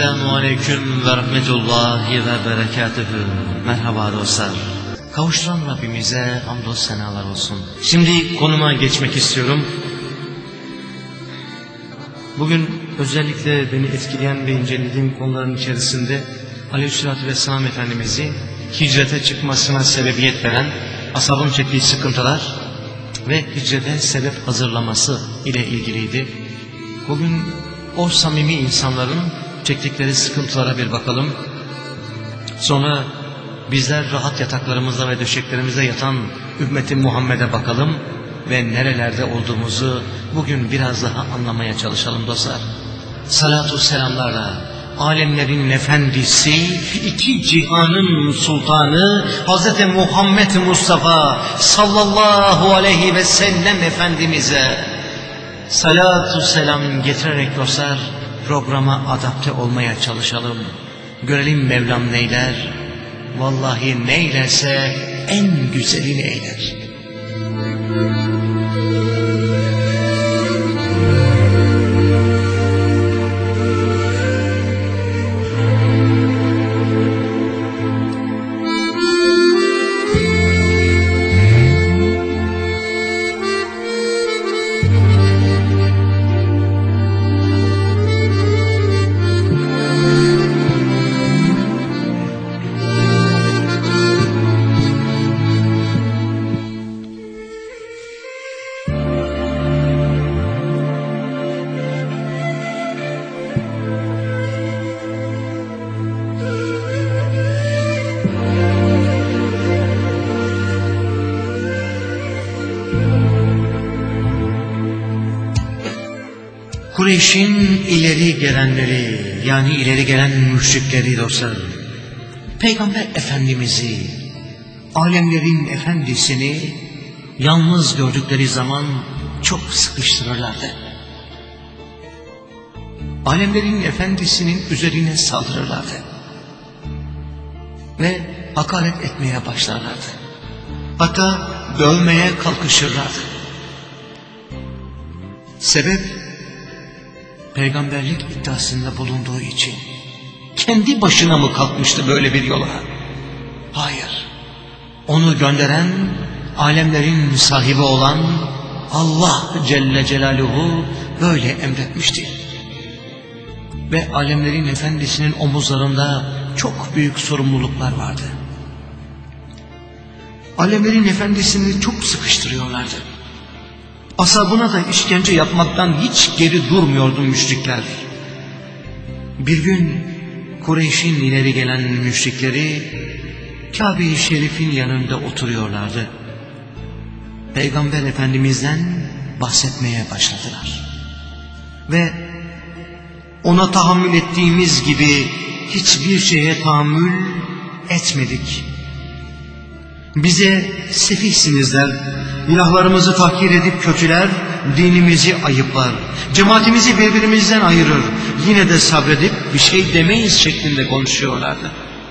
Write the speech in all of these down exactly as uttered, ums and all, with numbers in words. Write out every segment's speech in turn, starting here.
Esselamu Aleyküm ve Rahmetullahi ve Berekatühü. Merhaba dostlar. Kavuşturan Rabbimize hamdolsun senalar olsun. Şimdi konuma geçmek istiyorum. Bugün özellikle beni etkileyen ve incelediğim konuların içerisinde Aleyhisselatü Vesselam Efendimiz'i hicrete çıkmasına sebebiyet veren ashabın çektiği sıkıntılar ve hicrete sebep hazırlaması ile ilgiliydi. Bugün o samimi insanların çektikleri sıkıntılara bir bakalım. Sonra bizler rahat yataklarımızda ve döşeklerimizde yatan ümmeti Muhammed'e bakalım ve nerelerde olduğumuzu bugün biraz daha anlamaya çalışalım dostlar. Salatu selamlarla alemlerin efendisi, iki cihanın sultanı Hazreti Muhammed Mustafa sallallahu aleyhi ve sellem Efendimiz'e salatu selam getirerek dostlar programa adapte olmaya çalışalım. Görelim Mevlam neyler? Vallahi neylerse en güzelini eyler. Kureyş'in ileri gelenleri, yani ileri gelen müşrikleri dostlar, Peygamber Efendimiz'i, alemlerin efendisini yalnız gördükleri zaman çok sıkıştırırlardı. Alemlerin efendisinin üzerine saldırırlardı ve hakaret etmeye başlarlardı. Hatta dövmeye kalkışırlardı. Sebep, peygamberlik iddiasında bulunduğu için. Kendi başına mı kalkmıştı böyle bir yola? Hayır. Onu gönderen, alemlerin sahibi olan Allah Celle Celaluhu böyle emretmişti. Ve alemlerin efendisinin omuzlarında çok büyük sorumluluklar vardı. Alemlerin efendisini çok sıkıştırıyorlardı. Ashabına da işkence yapmaktan hiç geri durmuyordu müşrikler. Bir gün Kureyş'in ileri gelen müşrikleri Kabe-i Şerif'in yanında oturuyorlardı. Peygamber Efendimiz'den bahsetmeye başladılar. Ve ona tahammül ettiğimiz gibi hiçbir şeye tahammül etmedik. Bize sefihsiniz der, ilahlarımızı tahkir edip kötüler, dinimizi ayıplar, cemaatimizi birbirimizden ayırır, yine de sabredip bir şey demeyiz şeklinde konuşuyorlardı.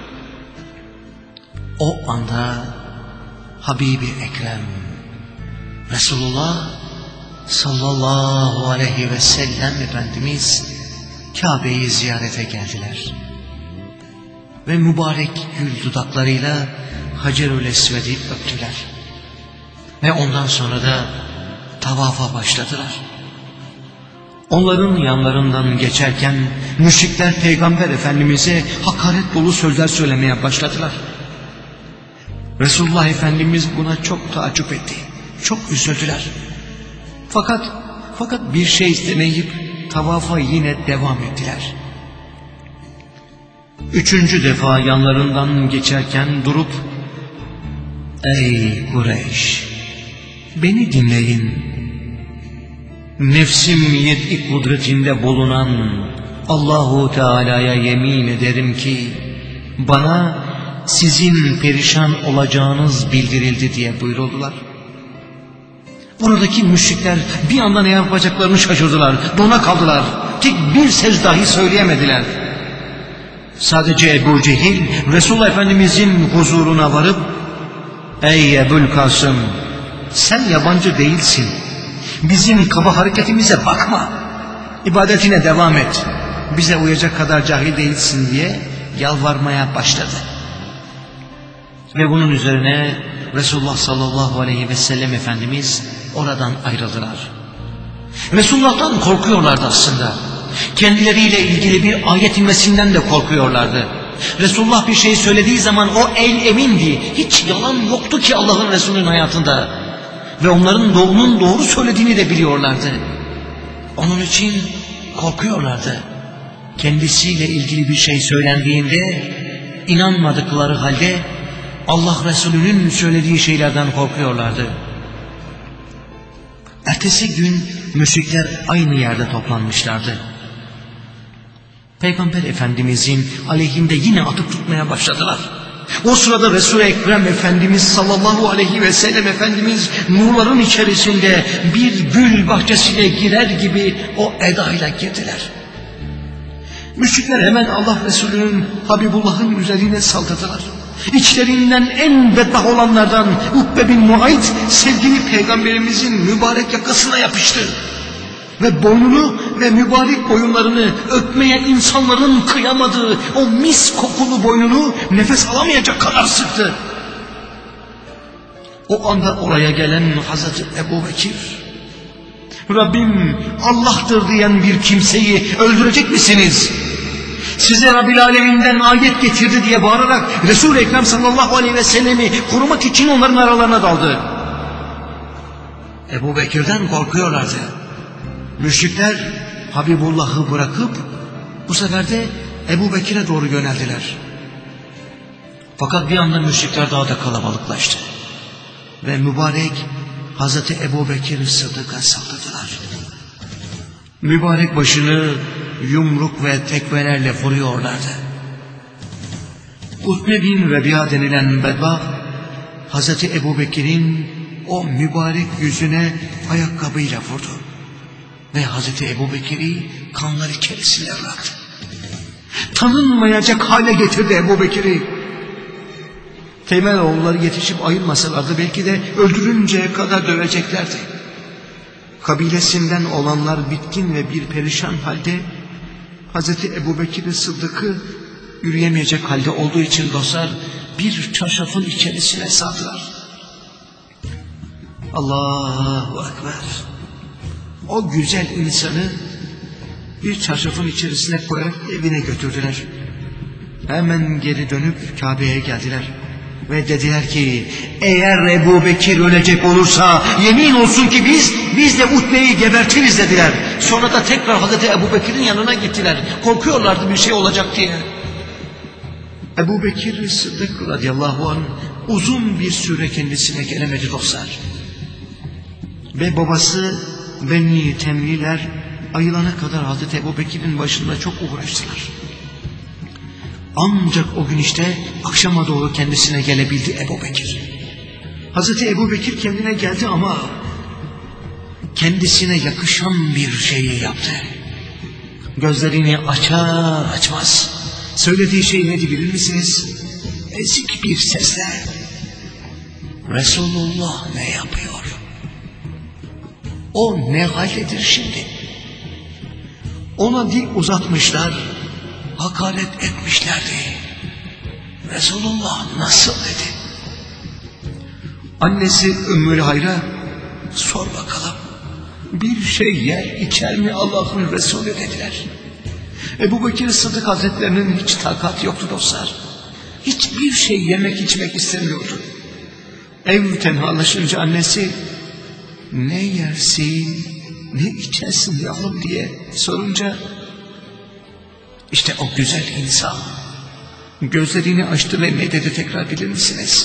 O anda Habibi Ekrem Resulullah sallallahu aleyhi ve sellem Efendimiz Kabe'yi ziyarete geldiler. Ve mübarek gül dudaklarıyla Hacerül Esved'i öptüler. Ve ondan sonra da tavafa başladılar. Onların yanlarından geçerken müşrikler Peygamber Efendimiz'e hakaret dolu sözler söylemeye başladılar. Resulullah Efendimiz buna çok taaccüp etti. Çok üzüldüler. Fakat fakat bir şey istemeyip tavafa yine devam ettiler. Üçüncü defa yanlarından geçerken durup "Ey Kureyş, beni dinleyin. Nefsim yetki kudretinde bulunan Allahu Teala'ya yemin ederim ki bana sizin perişan olacağınız bildirildi" diye buyuruldular. Buradaki müşrikler bir anda ne yapacaklarını şaşırdılar, dona kaldılar. Tek bir söz dahi söyleyemediler. Sadece Ebu Cehil Resulullah Efendimizin huzuruna varıp "Ey Ebu'l-Kasım, sen yabancı değilsin. Bizim kaba hareketimize bakma. İbadetine devam et. bize uyacak kadar cahil değilsin diye yalvarmaya başladı. Ve bunun üzerine Resulullah sallallahu aleyhi ve sellem Efendimiz oradan ayrıldılar. Resulullah'tan korkuyorlardı aslında. Kendileriyle ilgili bir ayet inmesinden de korkuyorlardı. Resulullah bir şey söylediği zaman o el emindi. Hiç yalan yoktu ki Allah'ın Resulü'nün hayatında. Ve onların doğunun doğru söylediğini de biliyorlardı. Onun için korkuyorlardı. Kendisiyle ilgili bir şey söylendiğinde inanmadıkları halde Allah Resulü'nün söylediği şeylerden korkuyorlardı. Ertesi gün müşrikler aynı yerde toplanmışlardı. Peygamber Efendimizin aleyhinde yine atıp tutmaya başladılar. O sırada Resul-i Ekrem Efendimiz sallallahu aleyhi ve sellem Efendimiz nurların içerisinde bir gül bahçesine girer gibi o edayla girdiler. Müşrikler hemen Allah Resulü'nün, Habibullah'ın üzerine saldırdılar. İçlerinden en bedbaht olanlardan Ukbe bin Muayt sevgili Peygamberimizin mübarek yakasına yapıştı. Ve boynunu ve mübarek boyunlarını öpmeye insanların kıyamadığı o mis kokulu boynunu nefes alamayacak kadar sıktı. O anda oraya gelen Hazreti Ebu Bekir, Rabbim Allah'tır diyen bir kimseyi öldürecek misiniz? Size Rabbil Alemin'den ayet getirdi diye bağırarak Resul-i Ekrem sallallahu aleyhi ve sellemi korumak için onların aralarına daldı. Ebu Bekir'den korkuyorlardı. Müşrikler Habibullah'ı bırakıp bu sefer de Ebu Bekir'e doğru yöneldiler. Fakat bir anda müşrikler daha da kalabalıklaştı. Ve mübarek Hazreti Ebu Bekir Sıddık'a saldırdılar. Mübarek başını yumruk ve tekmelerle vuruyorlardı. Utbe bin Rebi'a denilen bedbaht Hazreti Ebu Bekir'in o mübarek yüzüne ayakkabıyla vurdu. Ve Hazreti Ebu Bekir'i kanlar içerisine bıraktı. Tanınmayacak hale getirdi Ebu Bekir'i. Teymenoğulları yetişip ayırmasalardı belki de öldürünceye kadar döveceklerdi. Kabilesinden olanlar bitkin ve bir perişan halde Hazreti Ebu Bekir Sıddık'ı yürüyemeyecek halde olduğu için dostlar bir çarşafın içerisine sardılar. Allahu Ekber. O güzel insanı bir çarşafın içerisine koyarak evine götürdüler. Hemen geri dönüp Kabe'ye geldiler. Ve dediler ki eğer Ebu Bekir ölecek olursa yemin olsun ki biz biz de Utbe'yi gebertiriz dediler. Sonra da tekrar Hazreti Ebu Bekir'in yanına gittiler. Korkuyorlardı bir şey olacak diye. Ebu Bekir Sıddık radıyallahu anh uzun bir süre kendisine gelemedi dostlar. Ve babası Beni Temliler ayılana kadar Hazreti Ebu Bekir'in başında çok uğraştılar. Ancak o gün işte akşama doğru kendisine gelebildi Ebu Bekir. Hazreti Ebu Bekir kendine geldi ama kendisine yakışan bir şeyi yaptı. Gözlerini açar açmaz söylediği şey neydi bilir misiniz? Ezik bir sesle Resulullah ne yapıyor? O ne haldedir şimdi? Ona dil uzatmışlar, hakaret etmişlerdi. Resulullah nasıl dedi? Annesi Ümmül Hayra sor bakalım bir şey yer içer mi Allah'ın Resulü dediler. Ebu Bekir Sıddık Hazretlerinin hiç takat yoktu dostlar. Hiçbir şey yemek içmek istemiyordu. Ev tenhalaşınca annesi ne yersin ne içersin yavrum diye sorunca işte o güzel insan gözlerini açtı ve ne dedi tekrar bilir misiniz?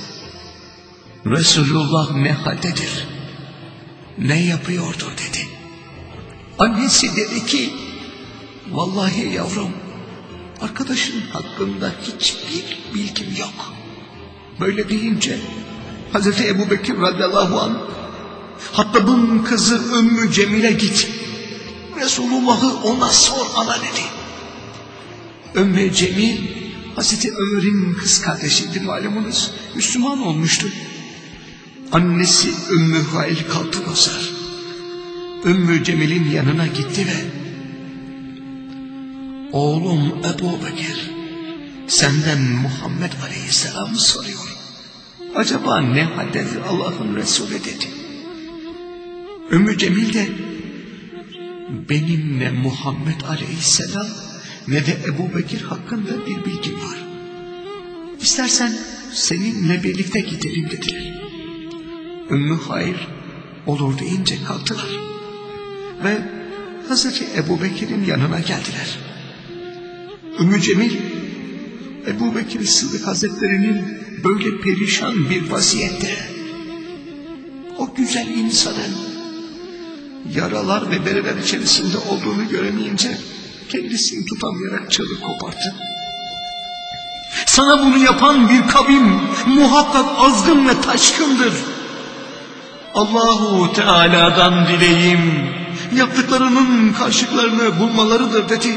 Resulullah ne haldedir? Ne yapıyordur dedi. Annesi dedi ki vallahi yavrum arkadaşın hakkında hiçbir bilgim yok. Böyle deyince Hazreti Ebu Bekir radıyallahu anh Hattab'ın kızı Ümmü Cemil'e git. Resulullah'ı ona sor ana dedi. Ümmü Cemil Hazreti Ömer'in kız kardeşiydi malumunuz. Müslüman olmuştu. Annesi Ümmü Hail kalktı dostlar. Ümmü Cemil'in yanına gitti ve oğlum Ebu Bekir, senden Muhammed Aleyhisselam'ı soruyorum. Acaba ne haldedir Allah'ın Resulü dedi. Ümmü Cemil de benim ne Muhammed Aleyhisselam ne de Ebu Bekir hakkında bir bilgim var. İstersen seninle birlikte gidelim dediler. Ümmü Hayr olur deyince kalktılar ve Hazreti Ebu Bekir'in yanına geldiler. Ümmü Cemil, Ebu Bekir Sıddık Hazretleri'nin böyle perişan bir vaziyette, o güzel insanın yaralar ve bereler içerisinde olduğunu göremeyince kendisini tutamayarak çığlık koparttı. Sana bunu yapan bir kavim muhakkak azgın ve taşkındır. Allahu Teala'dan dileğim yaptıklarının karşılıklarını bulmalarıdır dedi.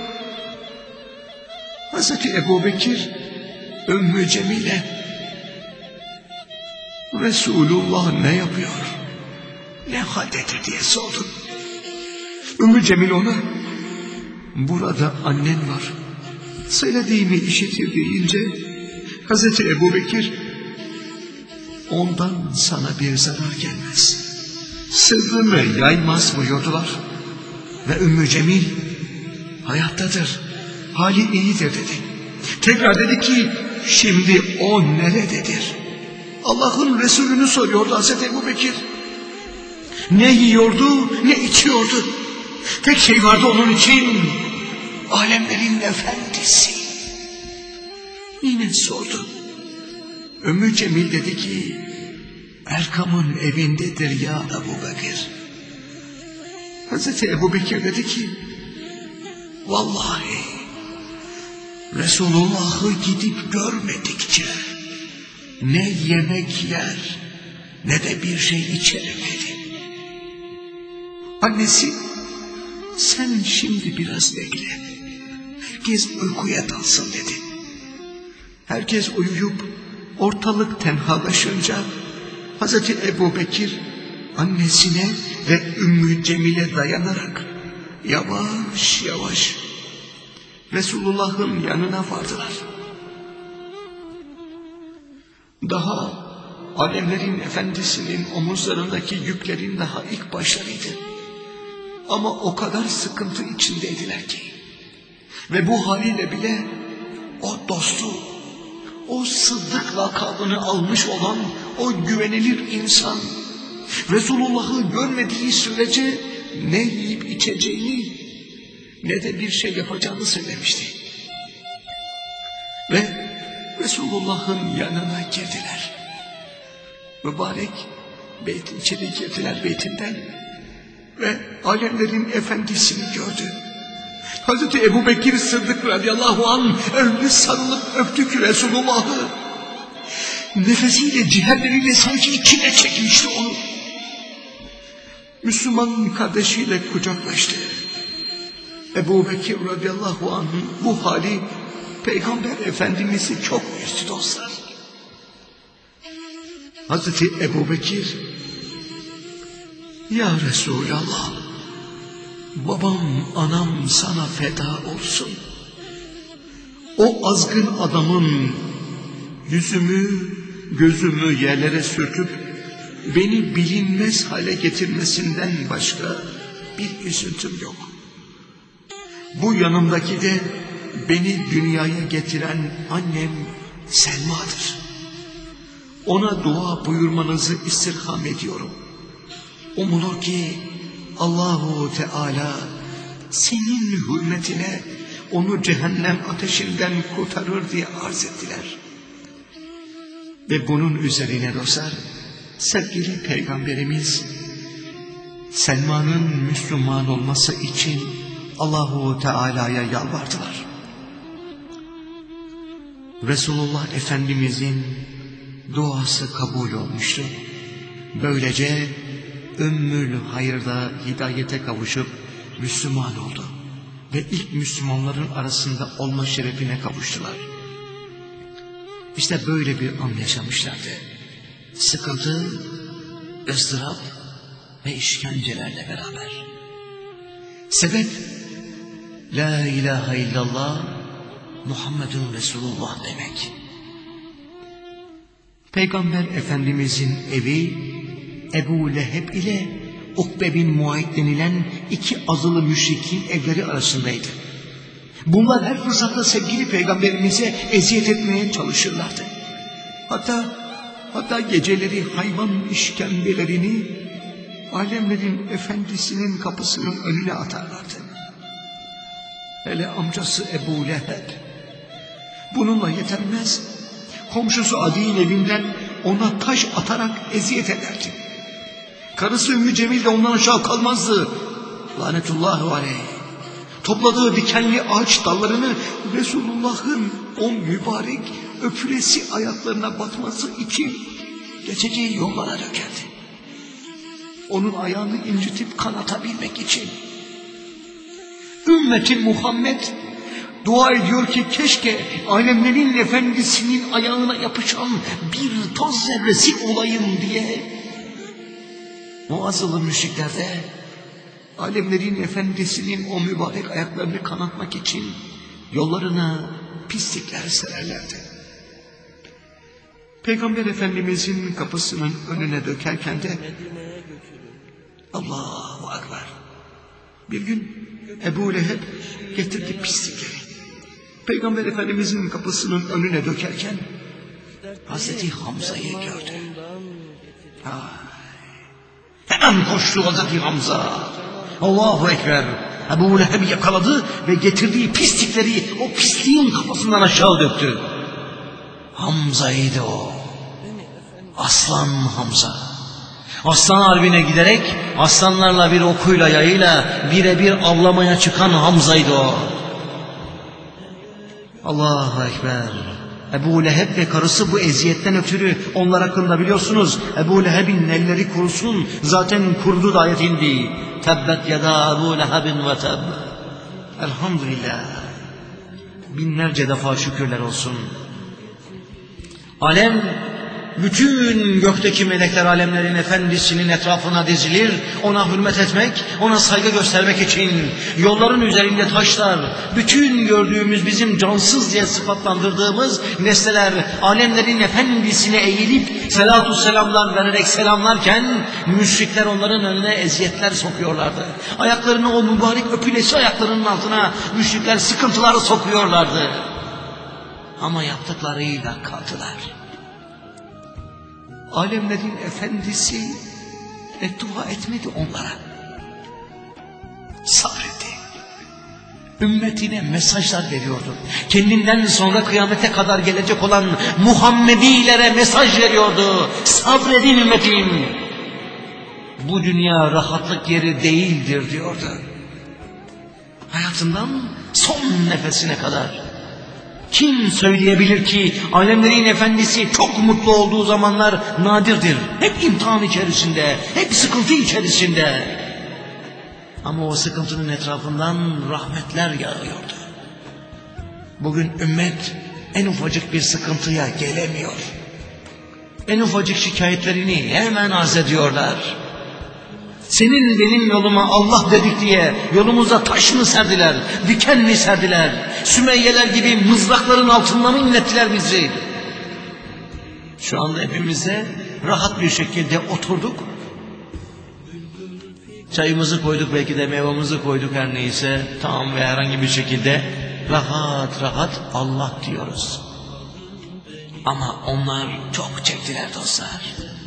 Hazreti Ebu Bekir Ümmü Cemil'e Resulullah ne yapıyor, ne haldedir diye sordu. Ümmü Cemil ona burada annen var, söylediğimi işitir deyince Hazreti Ebu Bekir ondan sana bir zarar gelmez, sırrını yaymaz buyurdular. Ve Ümmü Cemil hayattadır, hali iyidir dedi. Tekrar dedi ki şimdi o nerededir? Allah'ın Resulünü soruyordu Hazreti Ebu Bekir. Ne yiyordu ne içiyordu. Tek şey vardı onun için, alemlerin efendisi. Yine sordu. Ümmü Cemil dedi ki Erkam'ın evindedir ya Ebu Bekir. Hazreti Ebu Bekir dedi ki vallahi Resulullah'ı gidip görmedikçe ne yemek yer ne de bir şey içerim dedi. Annesi sen şimdi biraz bekle, herkes uykuya dalsın dedi. Herkes uyuyup ortalık tenhalaşınca Hazreti Ebu Bekir annesine ve Ümmü Cemil'e dayanarak yavaş yavaş Resulullah'ın yanına vardılar. Daha alemlerin efendisinin omuzlarındaki yüklerin daha ilk başlarıydı. Ama o kadar sıkıntı içindeydiler ki. Ve bu haliyle bile o dostu, o Sıddık lakabını almış olan o güvenilir insan, Resulullah'ı görmediği sürece ne yiyip içeceğini ne de bir şey yapacağını söylemişti. Ve Resulullah'ın yanına girdiler. Mübarek beyt içeri girdiler beytinden ve alemlerin efendisini gördü. Hazreti Ebu Bekir Sıddık radıyallahu anh önüne sarılıp öptü ki Resulullah'ı. Nefesiyle ciğerleriyle sanki içine çekmişti onu. Müslüman kardeşiyle kucaklaştı. Ebu Bekir radıyallahu anh'ın bu hali Peygamber Efendimiz'i çok üzdü dostlar. Hazreti Ebu Bekir, ya Resulallah, babam anam sana feda olsun. O azgın adamın yüzümü gözümü yerlere sürtüp beni bilinmez hale getirmesinden başka bir üzüntüm yok. Bu yanımdaki de beni dünyaya getiren annem Selma'dır. Ona dua buyurmanızı istirham ediyorum. Umulur ki Allahu Teala senin hürmetine onu cehennem ateşinden kurtarır diye arz ettiler. Ve bunun üzerine dostlar, sevgili Peygamberimiz Selma'nın Müslüman olması için Allahu Teala'ya yalvardılar. Resulullah Efendimizin duası kabul olmuştu. Böylece Ümmül Hayır'da hidayete kavuşup Müslüman oldu. Ve ilk Müslümanların arasında olma şerefine kavuştular. İşte böyle bir an yaşamışlardı. Sıkıntı, ızdırap ve işkencelerle beraber. Sebep, La ilahe illallah Muhammedun Resulullah demek. Peygamber Efendimizin evi Ebu Leheb ile Ukbe bin Muayt denilen iki azılı müşrikin evleri arasındaydı. Bunlar her fırsatta sevgili peygamberimize eziyet etmeye çalışırlardı. Hatta hatta geceleri hayvan işkembelerini alemlerin efendisinin kapısının önüne atarlardı. Hele amcası Ebu Leheb bununla yetinmez, komşusu Adi'nin evinden ona taş atarak eziyet ederdi. Karısı Ümmü Cemil de ondan aşağı kalmazdı. Lanetullahi aleyh. Topladığı dikenli ağaç dallarını Resulullah'ın o mübarek öpülesi ayaklarına batması için geçeceği yollara dökerdi. Onun ayağını incitip kanatabilmek için. Ümmetin Muhammed dua ediyor ki keşke alemlerin efendisinin ayağına yapışan bir toz zerresi olayım diye. Muazzılı müşrikler de alemlerin efendisinin o mübarek ayaklarını kanatmak için yollarına pislikler sererlerdi. Peygamber Efendimizin kapısının önüne dökerken de Allahu Ekber. Bir gün Ebu Leheb getirdi pislikleri. Peygamber Efendimizin kapısının önüne dökerken Hazreti Hamza'yı gördü. Ay. Hemen koştu Hazreti Hamza. Allahu Ekber. Ebu Leheb'i yakaladı ve getirdiği pislikleri o pisliğin kafasından aşağı döktü. Hamza'ydı o. Aslan Hamza. Aslan harbine giderek aslanlarla bir okuyla yayıyla birebir avlamaya çıkan Hamza'ydı o. Allahu Ekber. Ebu Leheb ve karısı bu eziyetten ötürü onlar hakkında biliyorsunuz. Ebu Leheb'in elleri kurusun. Zaten kurudu da ayet indi. Tebbet yada Ebu Leheb'in ve teb. Elhamdülillah. Binlerce defa şükürler olsun. Alem, bütün gökteki melekler alemlerin efendisinin etrafına dizilir, ona hürmet etmek, ona saygı göstermek için. Yolların üzerinde taşlar, bütün gördüğümüz bizim cansız diye sıfatlandırdığımız nesneler alemlerin efendisine eğilip selatu selamlar vererek selamlarken müşrikler onların önüne eziyetler sokuyorlardı. Ayaklarını o mübarek öpülesi ayaklarının altına müşrikler sıkıntılar sokuyorlardı. Ama yaptıklarıyla kaldılar. Alemlerin efendisi beddua etmedi onlara. Sabretti. Ümmetine mesajlar veriyordu. Kendinden sonra kıyamete kadar gelecek olan Muhammedilere mesaj veriyordu. Sabredin ümmetim. Bu dünya rahatlık yeri değildir diyordu. Hayatından son nefesine kadar. Kim söyleyebilir ki alemlerin efendisi çok mutlu olduğu zamanlar nadirdir. Hep imtihan içerisinde, hep sıkıntı içerisinde. Ama o sıkıntının etrafından rahmetler yağıyordu. Bugün ümmet en ufacık bir sıkıntıya gelemiyor. En ufacık şikayetlerini hemen arz ediyorlar. Senin benim yoluma Allah dedik diye yolumuza taş mı serdiler, diken mi serdiler? Sümeyyeler gibi mızrakların altında mı inlettiler bizi? Şu anda hepimize rahat bir şekilde oturduk. Çayımızı koyduk, belki de meyvamızı koyduk, her neyse. Tamam, ve herhangi bir şekilde rahat rahat Allah diyoruz. Ama onlar çok çektiler dostlar.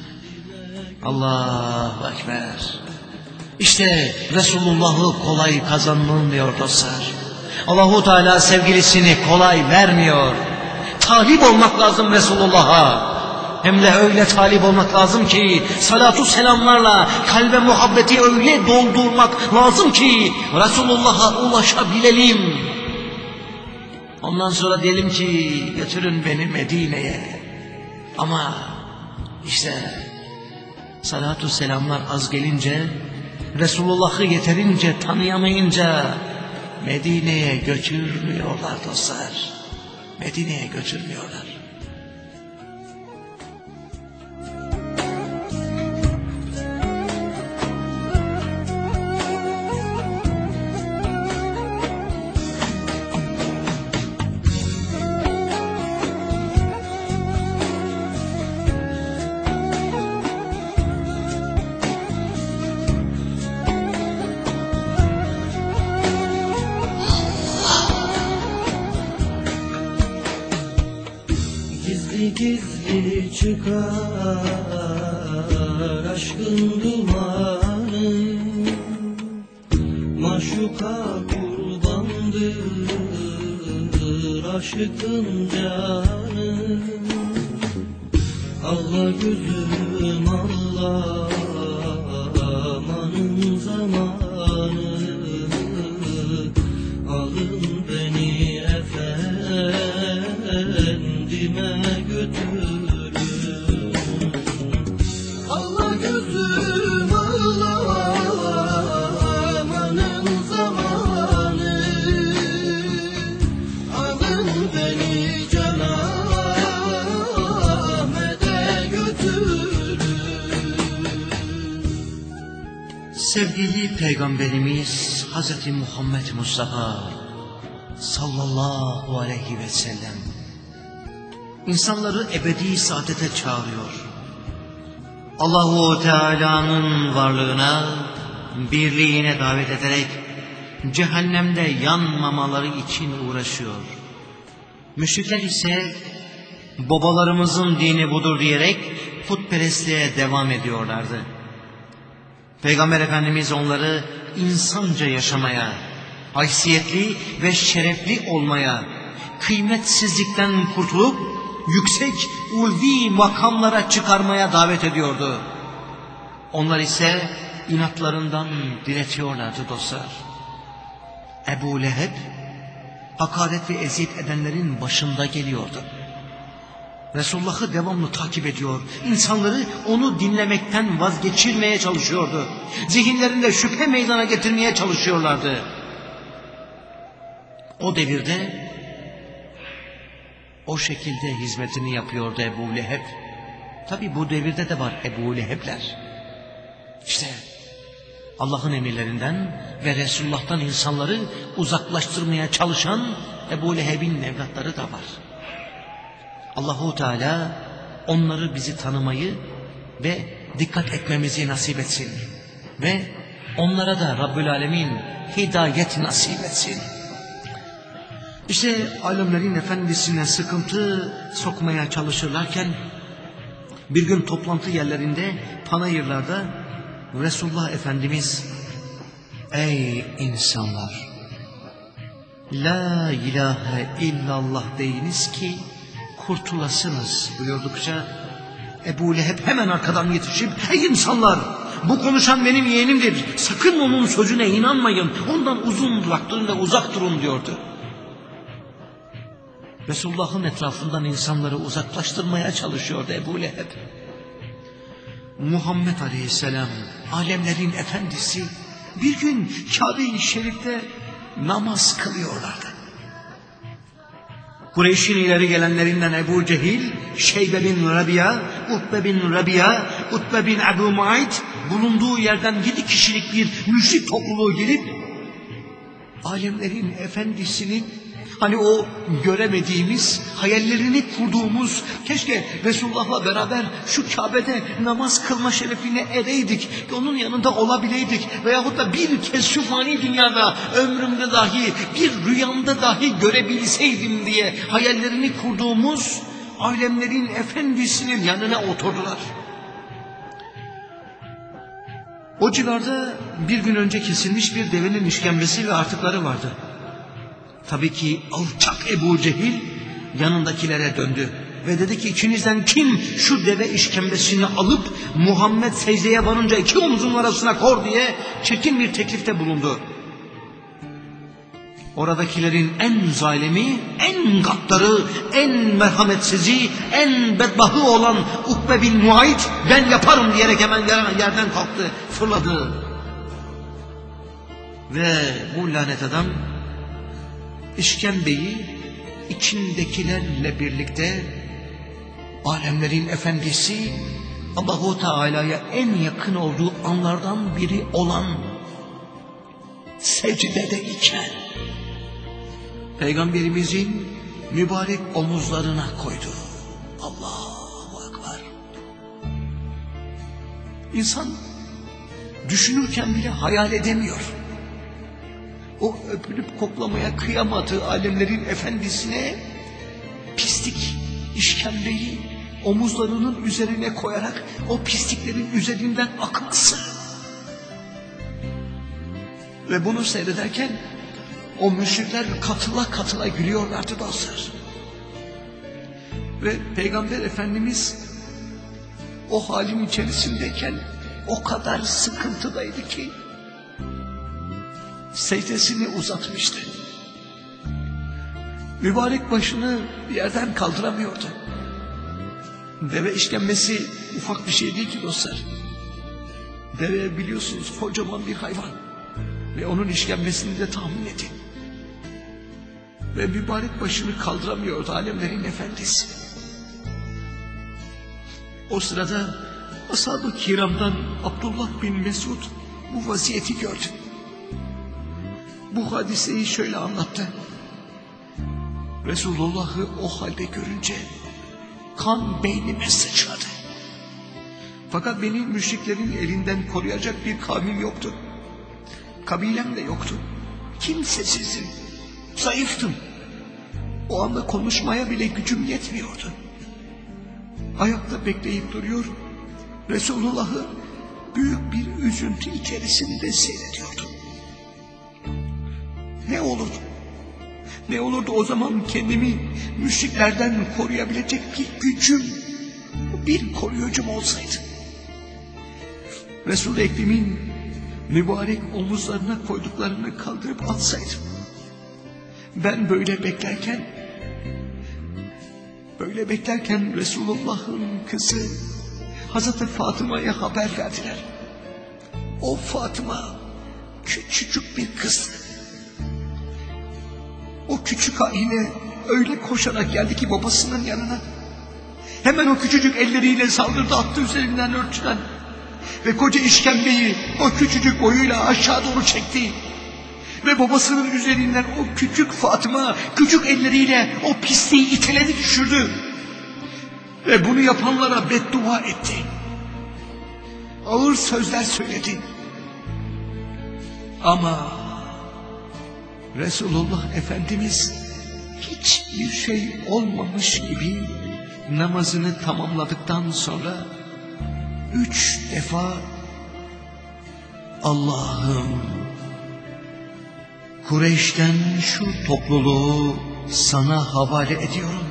Allahu Ekber. İşte Resulullah'ı kolay kazanılmıyor dostlar. Allahu Teala sevgilisini kolay vermiyor. Talip olmak lazım Resulullah'a. Hem de öyle talip olmak lazım ki salatu selamlarla kalbe muhabbeti öyle doldurmak lazım ki Resulullah'a ulaşabilelim. Ondan sonra diyelim ki götürün beni Medine'ye. Ama işte salatu selamlar az gelince, Resulullah'ı yeterince tanıyamayınca Medine'ye götürmüyorlar dostlar. Medine'ye götürmüyorlar. gizli çıkar aşkın dumanı, maşuka kurbandır aşkın canı. Allah gözüm Allah, amanın zamanı, alın beni efendime götürün. Allah gözüm Allah, amanın zamanı, alın beni sevgili Peygamberimiz Hazreti Muhammed Mustafa sallallahu aleyhi ve sellem insanları ebedi saadete çağırıyor. Allahu Teala'nın varlığına, birliğine davet ederek cehennemde yanmamaları için uğraşıyor. Müşrikler ise babalarımızın dini budur diyerek putperestliğe devam ediyorlardı. Peygamber Efendimiz onları insanca yaşamaya, haysiyetli ve şerefli olmaya, kıymetsizlikten kurtulup yüksek ulvi makamlara çıkarmaya davet ediyordu. Onlar ise inatlarından diretiyorlardı dostlar. Ebu Leheb, hakaret ve eziyet edenlerin başında geliyordu. Resulullah'ı devamlı takip ediyor. İnsanları onu dinlemekten vazgeçirmeye çalışıyordu. Zihinlerinde şüphe meydana getirmeye çalışıyorlardı. O devirde o şekilde hizmetini yapıyordu Ebu Leheb. Tabi bu devirde de var Ebu Leheb'ler. İşte Allah'ın emirlerinden ve Resulullah'tan insanları uzaklaştırmaya çalışan Ebu Leheb'in evlatları da var. Allahu Teala onları bizi tanımayı ve dikkat etmemizi nasip etsin. Ve onlara da Rabbül Alemin hidayet nasip etsin. İşte alemlerin efendisine sıkıntı sokmaya çalışırlarken bir gün toplantı yerlerinde, panayırlarda Resulullah Efendimiz, ey insanlar, la ilahe illallah deyiniz ki kurtulasınız buyurdukça Ebu Leheb hemen arkadan yetişip, ey insanlar, bu konuşan benim yeğenimdir, sakın onun sözüne inanmayın, ondan uzun uzak durun ve uzak durun diyordu. Resulullah'ın etrafından insanları uzaklaştırmaya çalışıyordu Ebu Leheb. Muhammed Aleyhisselam, alemlerin efendisi, bir gün Kabe-i Şerif'te namaz kılıyorlardı. Kureyş'in ileri gelenlerinden Ebu Cehil, Şeybe bin Rabia, Utbe bin Rabia, Utbe bin Ebu Muayt bulunduğu yerden yedi kişilik bir müşrik topluluğu gelip alemlerin efendisinin, hani o göremediğimiz, hayallerini kurduğumuz, keşke Resulullah'la beraber şu Kabe'de namaz kılma şerefine ereydik, onun yanında olabileydik veyahut da bir kez şu fani dünyada ömrümde dahi, bir rüyamda dahi görebilseydim diye hayallerini kurduğumuz alemlerin efendisinin yanına oturdular. O civarda bir gün önce kesilmiş bir devenin işkembesi ve artıkları vardı. Tabii ki alçak Ebu Cehil yanındakilere döndü ve dedi ki, içinizden kim şu deve işkembesini alıp Muhammed secdeye varınca iki omuzun arasına kor diye çirkin bir teklifte bulundu. Oradakilerin en zalimi, en gaddarı, en merhametsizi, en bedbahı olan Ukbe bin Muayt, ben yaparım diyerek hemen yerden kalktı, fırladı. Ve bu lanet adam işkembeyi içindekilerle birlikte alemlerin efendisi, Allahu Teala'ya en yakın olduğu anlardan biri olan secdede iken Peygamberimizin mübarek omuzlarına koydu. Allahu Ekber. İnsan düşünürken bile hayal edemiyor. O öpülüp koklamaya kıyamadığı alemlerin efendisine pislik, işkembeyi omuzlarının üzerine koyarak o pisliklerin üzerinden akması. Ve bunu seyrederken o müşrikler katıla katıla gülüyorlardı dostlar. Ve Peygamber Efendimiz o halin içerisindeyken o kadar sıkıntıdaydı ki secdesini uzatmıştı. Mübarek başını bir yerden kaldıramıyordu. Deve işkembesi ufak bir şey değil ki dostlar. Deve biliyorsunuz kocaman bir hayvan. Ve onun işkembesini de tahmin edin. Ve mübarek başını kaldıramıyordu alemlerin efendisi. O sırada ashab-ı kiramdan Abdullah bin Mesud bu vaziyeti gördü. Bu hadiseyi şöyle anlattı. Resulullah'ı o halde görünce kan beynime sıçradı. Fakat beni müşriklerin elinden koruyacak bir kavmim yoktu. Kabilem de yoktu. Kimsesizdim. Zayıftım. O anda konuşmaya bile gücüm yetmiyordu. Ayakta bekleyip duruyor, Resulullah'ı büyük bir üzüntü içerisinde seyrediyordum. Ne olurdu? Ne olurdu o zaman kendimi müşriklerden koruyabilecek bir gücüm, bir koruyucum olsaydı? Resul-i Ekrem'in mübarek omuzlarına koyduklarını kaldırıp atsaydım. Ben böyle beklerken, böyle beklerken Resulullah'ın kızı Hazreti Fatıma'ya haber verdiler. O Fatıma küçücük bir kızdı. O küçük haliyle öyle koşarak geldi ki babasının yanına. Hemen o küçücük elleriyle saldırdı, attı üzerinden örtüden. Ve koca işkembeyi o küçücük boyuyla aşağı doğru çekti. Ve babasının üzerinden o küçük Fatıma küçük elleriyle o pisliği iteledi, düşürdü. Ve bunu yapanlara beddua etti. Ağır sözler söyledi. Ama Resulullah Efendimiz hiçbir şey olmamış gibi namazını tamamladıktan sonra üç defa Allah'ım Kureyş'ten şu topluluğu sana havale ediyorum.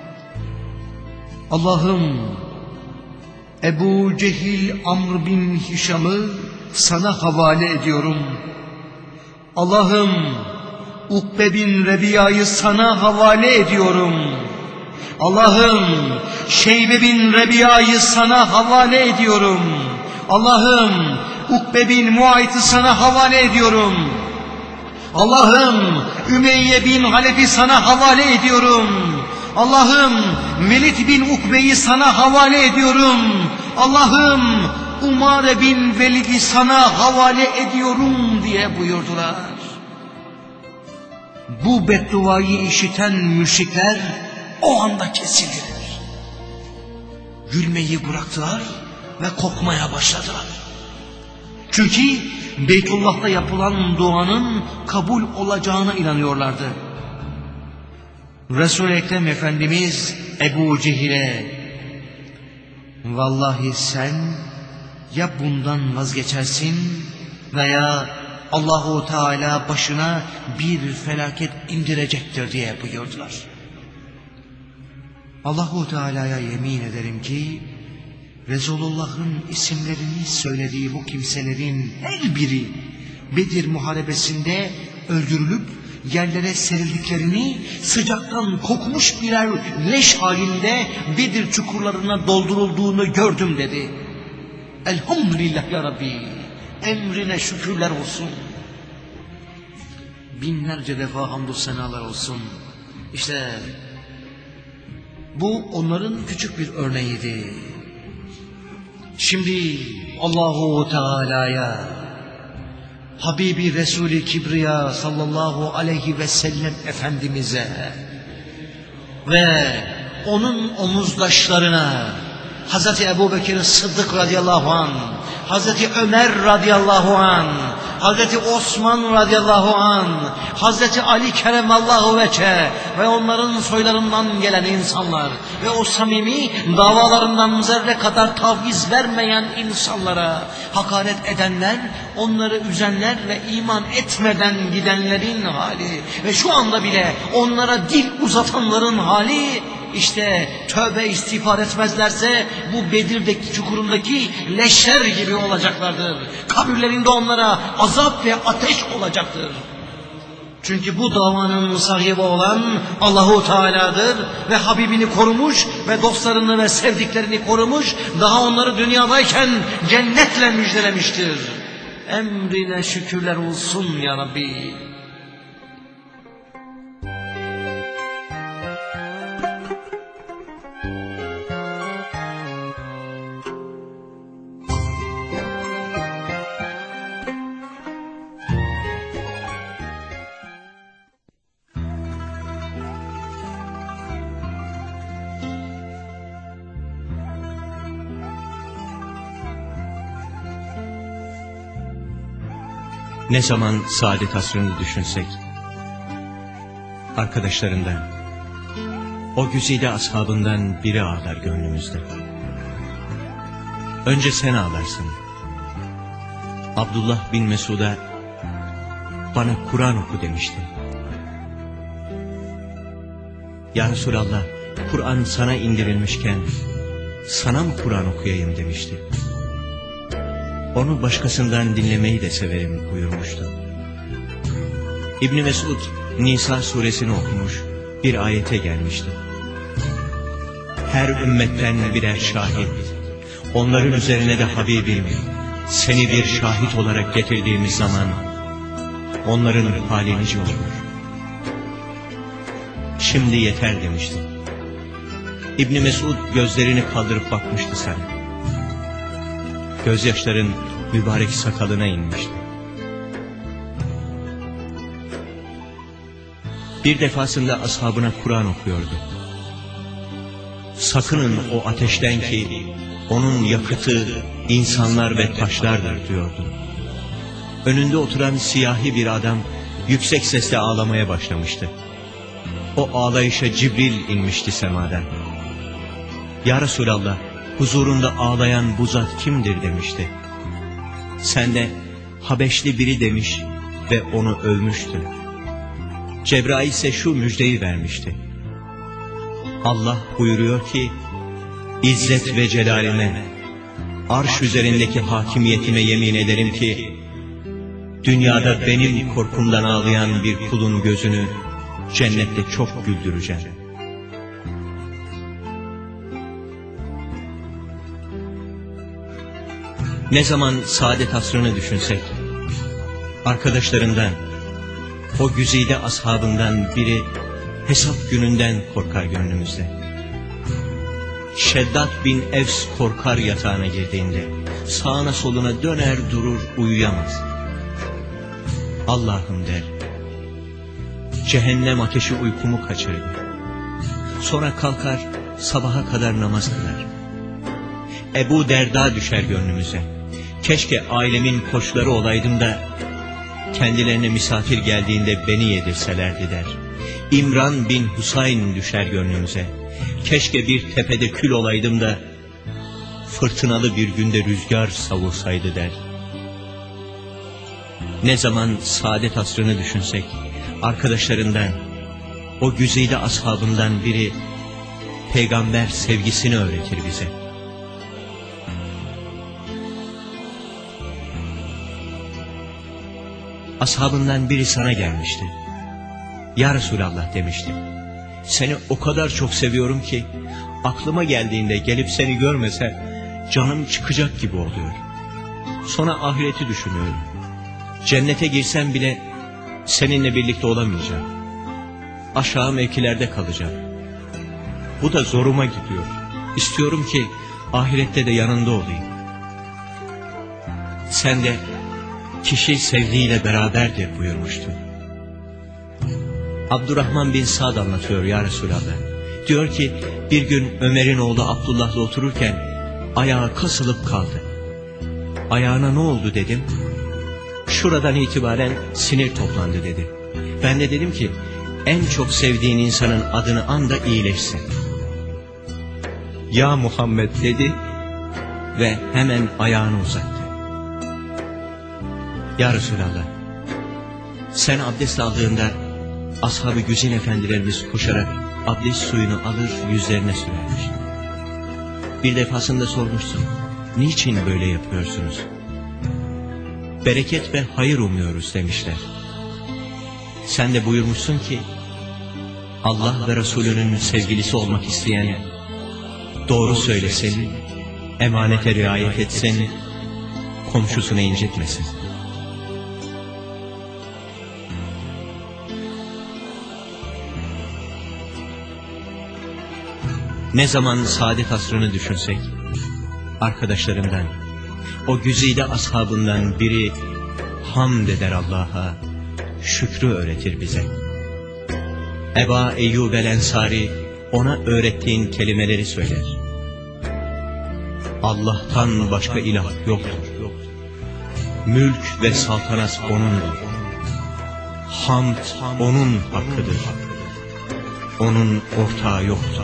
Allah'ım Ebu Cehil Amr bin Hişam'ı sana havale ediyorum. Allah'ım Ukbe bin Rebiya'yı sana havale ediyorum. Allah'ım Şeybe bin Rebiya'yı sana havale ediyorum. Allah'ım Ukbe bin Muayt'ı sana havale ediyorum. Allah'ım Ümeyye bin Halef'i sana havale ediyorum. Allah'ım Velid bin Ukbe'yi sana havale ediyorum. Allah'ım Umare bin Velid'i sana havale ediyorum diye buyurdular. Bu bedduayı işiten müşrikler o anda kesildiler. Gülmeyi bıraktılar ve korkmaya başladılar. Çünkü Beytullah'ta yapılan duanın kabul olacağına inanıyorlardı. Resul-i Ekrem Efendimiz Ebu Cehil'e vallahi sen ya bundan vazgeçersin veya Allahu Teala başına bir felaket indirecektir diye buyurdular. Allahu Teala'ya yemin ederim ki Resulullah'ın isimlerini söylediği bu kimselerin her biri Bedir muharebesinde öldürülüp yerlere serildiklerini, sıcaktan kokmuş birer leş halinde Bedir çukurlarına doldurulduğunu gördüm dedi. Elhamdülillah ya Rabbi, emrine şükürler olsun. Binlerce defa hamdü senalar olsun. İşte bu onların küçük bir örneğiydi. Şimdi Allahu Teala'ya, Habibi Resulü Kibriya sallallahu aleyhi ve sellem Efendimiz'e ve onun omuzdaşlarına Hazreti Ebu Bekir Sıddık radıyallahu anh, Hazreti Ömer radıyallahu anh, Hazreti Osman radıyallahu an, Hazreti Ali keremallahu veçhe ve onların soylarından gelen insanlar ve o samimi davalarından zerre kadar taviz vermeyen insanlara hakaret edenler, onları üzenler ve iman etmeden gidenlerin hali ve şu anda bile onlara dil uzatanların hali, işte tövbe istiğfar etmezlerse bu Bedir'deki çukurundaki leşler gibi olacaklardır. Kabirlerinde onlara azap ve ateş olacaktır. Çünkü bu davanın sahibi olan Allahu Teala'dır ve Habibini korumuş ve dostlarını ve sevdiklerini korumuş, daha onları dünyadayken cennetle müjdelemiştir. Emrine şükürler olsun ya Rabbi. Ne zaman saadet asrını düşünsek, arkadaşlarından, o güzide ashabından biri ağlar gönlümüzde. Önce sen ağlarsın. Abdullah bin Mesud'a bana Kur'an oku demişti. Ya Resulallah, Kur'an sana indirilmişken sana mı Kur'an okuyayım demişti. Onu başkasından dinlemeyi de severim buyurmuştu. İbn Mesud Nisa suresini okumuş, bir ayete gelmişti. Her ümmetten birer şahit, onların üzerine de Habibim, seni bir şahit olarak getirdiğimiz zaman onların hali nice olur. Şimdi yeter demişti. İbn Mesud gözlerini kaldırıp bakmıştı sana. Gözyaşların mübarek sakalına inmişti. Bir defasında ashabına Kur'an okuyordu. Sakının o ateşten ki onun yakıtı insanlar ve taşlardır diyordu. Önünde oturan siyahi bir adam yüksek sesle ağlamaya başlamıştı. O ağlayışa Cibril inmişti semadan. Ya Resulallah, huzurunda ağlayan bu zat kimdir demişti. Sen de Habeşli biri demiş ve onu övmüştü. Cebrail ise şu müjdeyi vermişti. Allah buyuruyor ki, İzzet ve celalime, arş üzerindeki hakimiyetime yemin ederim ki, dünyada benim korkumdan ağlayan bir kulun gözünü cennette çok güldüreceğim. Ne zaman saadet asrını düşünsek, arkadaşlarından, o güzide ashabından biri hesap gününden korkar gönlümüzde. Şeddat bin Evs korkar yatağına girdiğinde, sağına soluna döner durur uyuyamaz. Allah'ım der, cehennem ateşi uykumu kaçırdı. Sonra kalkar sabaha kadar namaz kılar. Ebu Derda düşer gönlümüze. Keşke ailemin koçları olaydım da kendilerine misafir geldiğinde beni yedirselerdi der. İmran bin Husayn düşer gönlümüze. Keşke bir tepede kül olaydım da fırtınalı bir günde rüzgar savursaydı der. Ne zaman saadet asrını düşünsek, arkadaşlarından, o güzide ashabından biri peygamber sevgisini öğretir bize. Ashabından biri sana gelmişti. Ya Resulallah demişti. Seni o kadar çok seviyorum ki aklıma geldiğinde gelip seni görmese canım çıkacak gibi oluyor. Sonra ahireti düşünüyorum. Cennete girsem bile seninle birlikte olamayacağım. Aşağı mevkilerde kalacağım. Bu da zoruma gidiyor. İstiyorum ki ahirette de yanında olayım. Sen de kişi sevdiğiyle beraberdir buyurmuştu. Abdurrahman bin Sa'd anlatıyor ya Resulallah. Diyor ki bir gün Ömer'in oğlu Abdullah'la otururken ayağı kasılıp kaldı. Ayağına ne oldu dedim. şuradan itibaren sinir toplandı dedi. Ben de dedim ki en çok sevdiğin insanın adını an da iyileşsin. Ya Muhammed dedi ve hemen ayağını uzattı. Ya Resulallah, sen abdest aldığında ashab-ı güzin efendilerimiz koşarak abdest suyunu alır yüzlerine sürermiş. Bir defasında sormuştum, niçin böyle yapıyorsunuz? Bereket ve hayır umuyoruz demişler. Sen de buyurmuşsun ki, Allah ve Resulünün sevgilisi olmak isteyen, doğru söylesin, emanete riayet etsin, komşusunu incitmesin. Ne zaman saadet asrını düşünsek, arkadaşlarından, o güzide ashabından biri hamd eder Allah'a, şükrü öğretir bize. Eba Eyyub el-Ensari ona öğrettiğin kelimeleri söyler. Allah'tan başka ilah yoktur. Mülk ve saltanat O'nundur. Hamd O'nun hakkıdır. O'nun ortağı yoktur.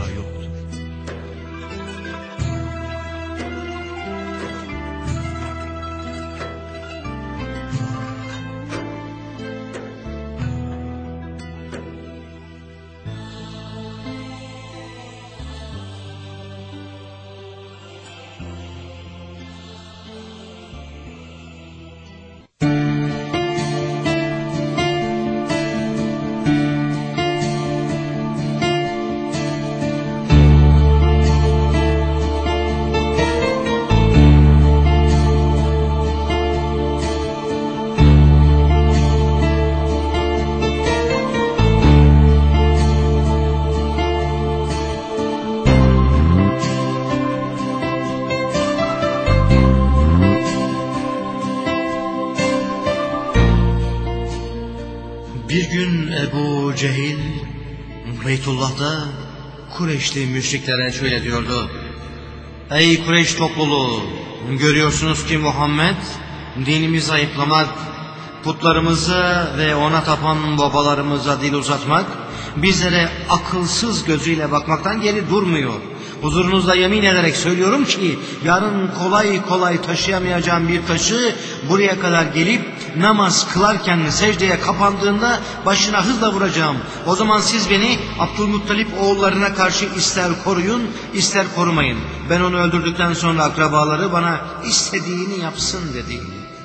Bir gün Ebu Cehil Beytullah'ta Kureyşli müşriklere şöyle diyordu: Ey Kureyş topluluğu, görüyorsunuz ki Muhammed dinimizi ayıplamak, putlarımızı ve ona tapan babalarımıza dil uzatmak, bizlere akılsız gözüyle bakmaktan geri durmuyor. Huzurunuzda yemin ederek söylüyorum ki yarın kolay kolay taşıyamayacağım bir taşı buraya kadar gelip namaz kılarken secdeye kapandığında başına hızla vuracağım. O zaman siz beni Abdülmuttalip oğullarına karşı ister koruyun ister korumayın. Ben onu öldürdükten sonra akrabaları bana istediğini yapsın dedi.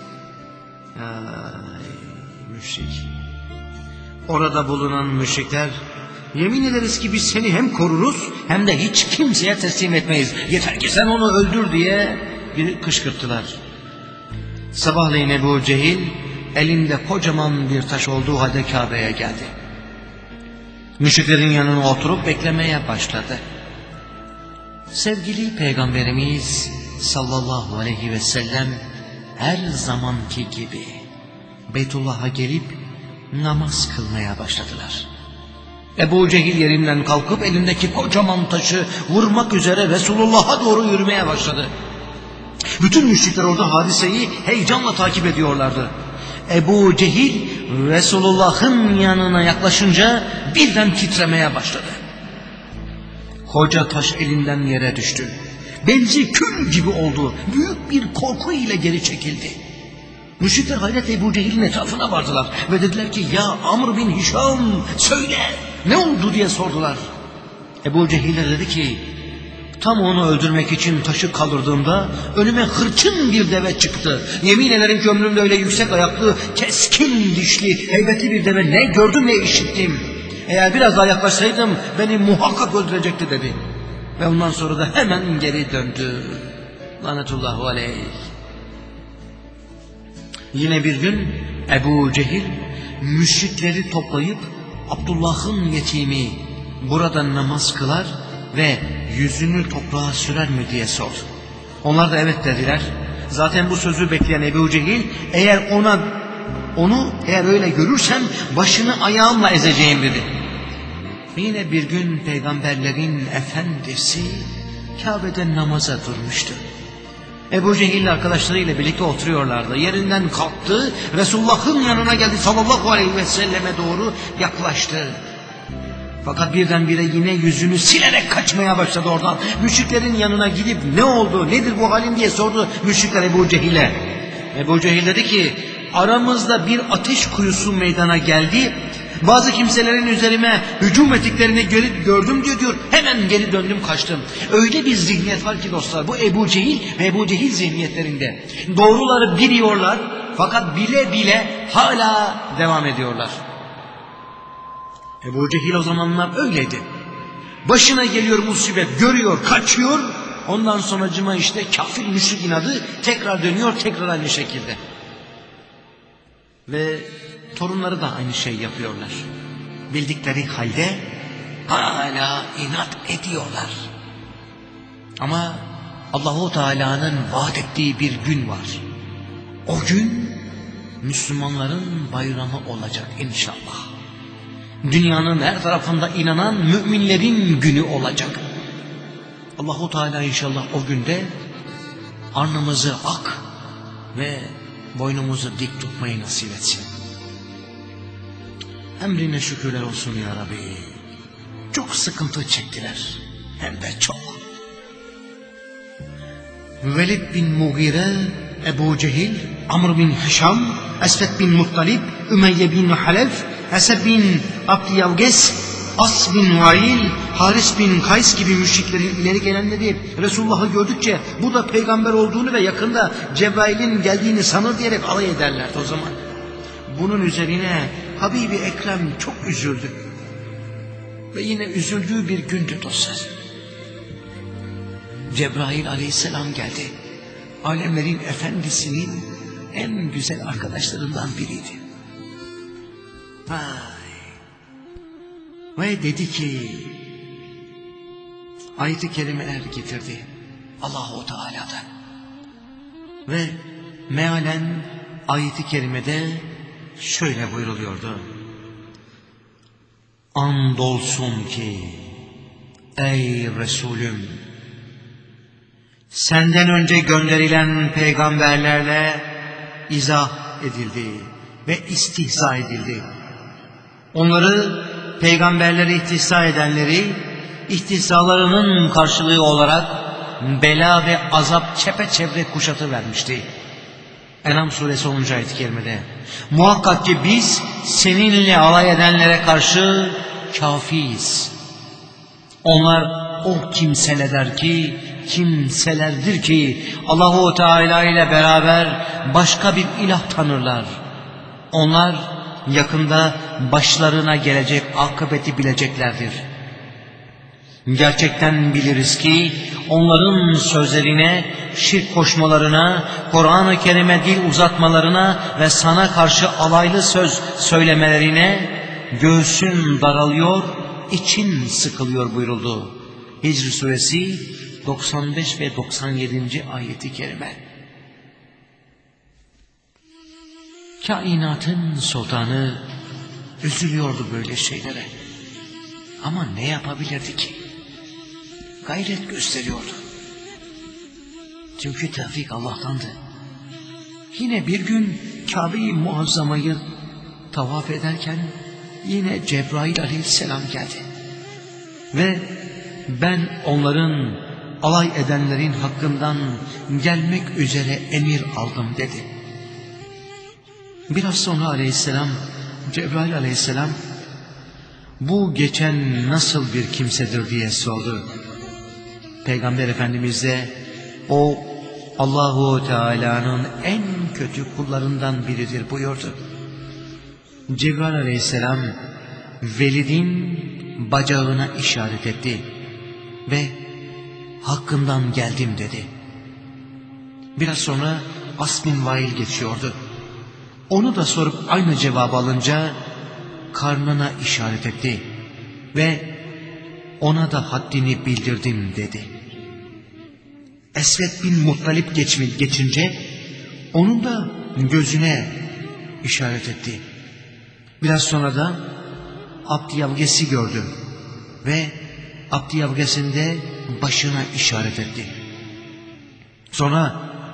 Ay, müşrik. Orada bulunan müşrikler, yemin ederiz ki biz seni hem koruruz hem de hiç kimseye teslim etmeyiz. Yeter ki sen onu öldür diye bir kışkırttılar. Sabahleyin Ebu Cehil elinde kocaman bir taş olduğu halde Kabe'ye geldi. Müşriklerin yanına oturup beklemeye başladı. Sevgili Peygamberimiz sallallahu aleyhi ve sellem her zamanki gibi Beytullah'a gelip namaz kılmaya başladılar. Ebu Cehil yerinden kalkıp elindeki kocaman taşı vurmak üzere Resulullah'a doğru yürümeye başladı. Bütün müşrikler orada hadiseyi heyecanla takip ediyorlardı. Ebu Cehil Resulullah'ın yanına yaklaşınca birden titremeye başladı. Koca taş elinden yere düştü. Benzi kül gibi oldu. Büyük bir korku ile geri çekildi. Müşrikler hayretle Ebu Cehil'in etrafına vardılar ve dediler ki ya Amr bin Hişam söyle ne oldu diye sordular. Ebu Cehil dedi ki tam onu öldürmek için taşı kaldırdığımda önüme hırçın bir deve çıktı. Yemin ederim ki ömrümde öyle yüksek ayaklı, keskin dişli, heybetli bir deve ne gördüm ne işittim. Eğer biraz daha yaklaşsaydım beni muhakkak öldürecekti dedi. Ve ondan sonra da hemen geri döndü. Lanetullahu aleyh. Yine bir gün Ebu Cehil müşrikleri toplayıp Abdullah'ın yetimi burada namaz kılar ve yüzünü toprağa sürer mi diye sordu. Onlar da evet dediler. Zaten bu sözü bekleyen Ebu Cehil eğer ona onu eğer öyle görürsem başını ayağımla ezeceğim dedi. Yine bir gün peygamberlerin efendisi Kabe'de namaza durmuştu. Ebu Cehil arkadaşlarıyla birlikte oturuyorlardı. Yerinden kalktı, Resulullah'ın yanına geldi, sallallahu aleyhi ve selleme doğru yaklaştı. Fakat birdenbire yine yüzünü silerek kaçmaya başladı oradan. Müşriklerin yanına gidip ne oldu, nedir bu halin diye sordu müşrikler Ebu Cehil'e. Ebu Cehil dedi ki, aramızda bir ateş kuyusu meydana geldi. Bazı kimselerin üzerime hücum ettiklerini gördüm diyor, diyor. Hemen geri döndüm, kaçtım. Öyle bir zihniyet var ki dostlar, bu Ebu Cehil ve Ebu Cehil zihniyetlerinde. Doğruları biliyorlar fakat bile bile hala devam ediyorlar. Ebu Cehil o zamanlar öyleydi. Başına geliyor musibet, görüyor, kaçıyor. Ondan sonracıma işte kafir müşrik inadı tekrar dönüyor, tekrar aynı şekilde. Ve torunları da aynı şey yapıyorlar. Bildikleri halde hala inat ediyorlar. Ama Allahu Teala'nın vaat ettiği bir gün var. O gün Müslümanların bayramı olacak inşallah. Dünyanın her tarafında inanan müminlerin günü olacak. Allahu Teala inşallah o günde alnımızı ak ve boynumuzu dik tutmayı nasip etsin. Emrine şükürler olsun ya Rabbi. Çok sıkıntı çektiler. Hem de çok. Velid bin Mughire, Ebu Cehil, Amr bin Hişam, Esved bin Muttalib, Ümeyye bin Halef, Esed bin Abdiyavges, As bin Vail, Haris bin Kays gibi müşriklerin ileri gelenleri Resulullah'ı gördükçe bu da peygamber olduğunu ve yakında Cebrail'in geldiğini sanır diyerek alay ederlerdi o zaman. Bunun üzerine Habibi Ekrem çok üzüldü. Ve yine üzüldüğü bir gündü dostlar. Cebrail aleyhisselam geldi. Alemlerin efendisinin en güzel arkadaşlarından biriydi. Vay. Ve dedi ki, ayet-i kerimeler getirdi Allah-u Teala'dan. Ve mealen ayet-i kerimede şöyle buyuruluyordu. Andolsun ki ey Resulüm, senden önce gönderilen peygamberlerle izah edildi ve istihza edildi. Onları, peygamberleri istihza edenleri, istihzalarının karşılığı olarak bela ve azap çepeçevre kuşatı vermişti. En'am suresi onuncu ayet-i kerimede. Muhakkak ki biz seninle alay edenlere karşı kafiyiz. Onlar o kimseler ki, kimselerdir ki Allahu Teala ile beraber başka bir ilah tanırlar. Onlar yakında başlarına gelecek akıbeti bileceklerdir. Gerçekten biliriz ki onların sözlerine, şirk koşmalarına, Kur'an-ı Kerim'e dil uzatmalarına ve sana karşı alaylı söz söylemelerine göğsün daralıyor, için sıkılıyor buyuruldu. Hicr suresi doksan beş ve doksan yedinci ayeti kerime. Kainatın sultanı üzülüyordu böyle şeylere. Ama ne yapabilirdi ki? Gayret gösteriyordu. Çünkü tevfik Allah'tandı. Yine bir gün Kabe-i Muazzama'yı tavaf ederken yine Cebrail aleyhisselam geldi. Ve ben onların alay edenlerin hakkından gelmek üzere emir aldım dedi. Biraz sonra aleyhisselam, Cebrail aleyhisselam bu geçen nasıl bir kimsedir diye sordu. Peygamber Efendimiz de o Allahu Teala'nın en kötü kullarından biridir buyurdu. Cebrail aleyhisselam Velid'in bacağına işaret etti ve hakkından geldim dedi. Biraz sonra As bin Vail geçiyordu. Onu da sorup aynı cevabı alınca karnına işaret etti ve ona da haddini bildirdim dedi. Esved bin Muttalib geçince onun da gözüne işaret etti. Biraz sonra da Abdiyavges'i gördü ve Abdiyavges'in de başına işaret etti. Sonra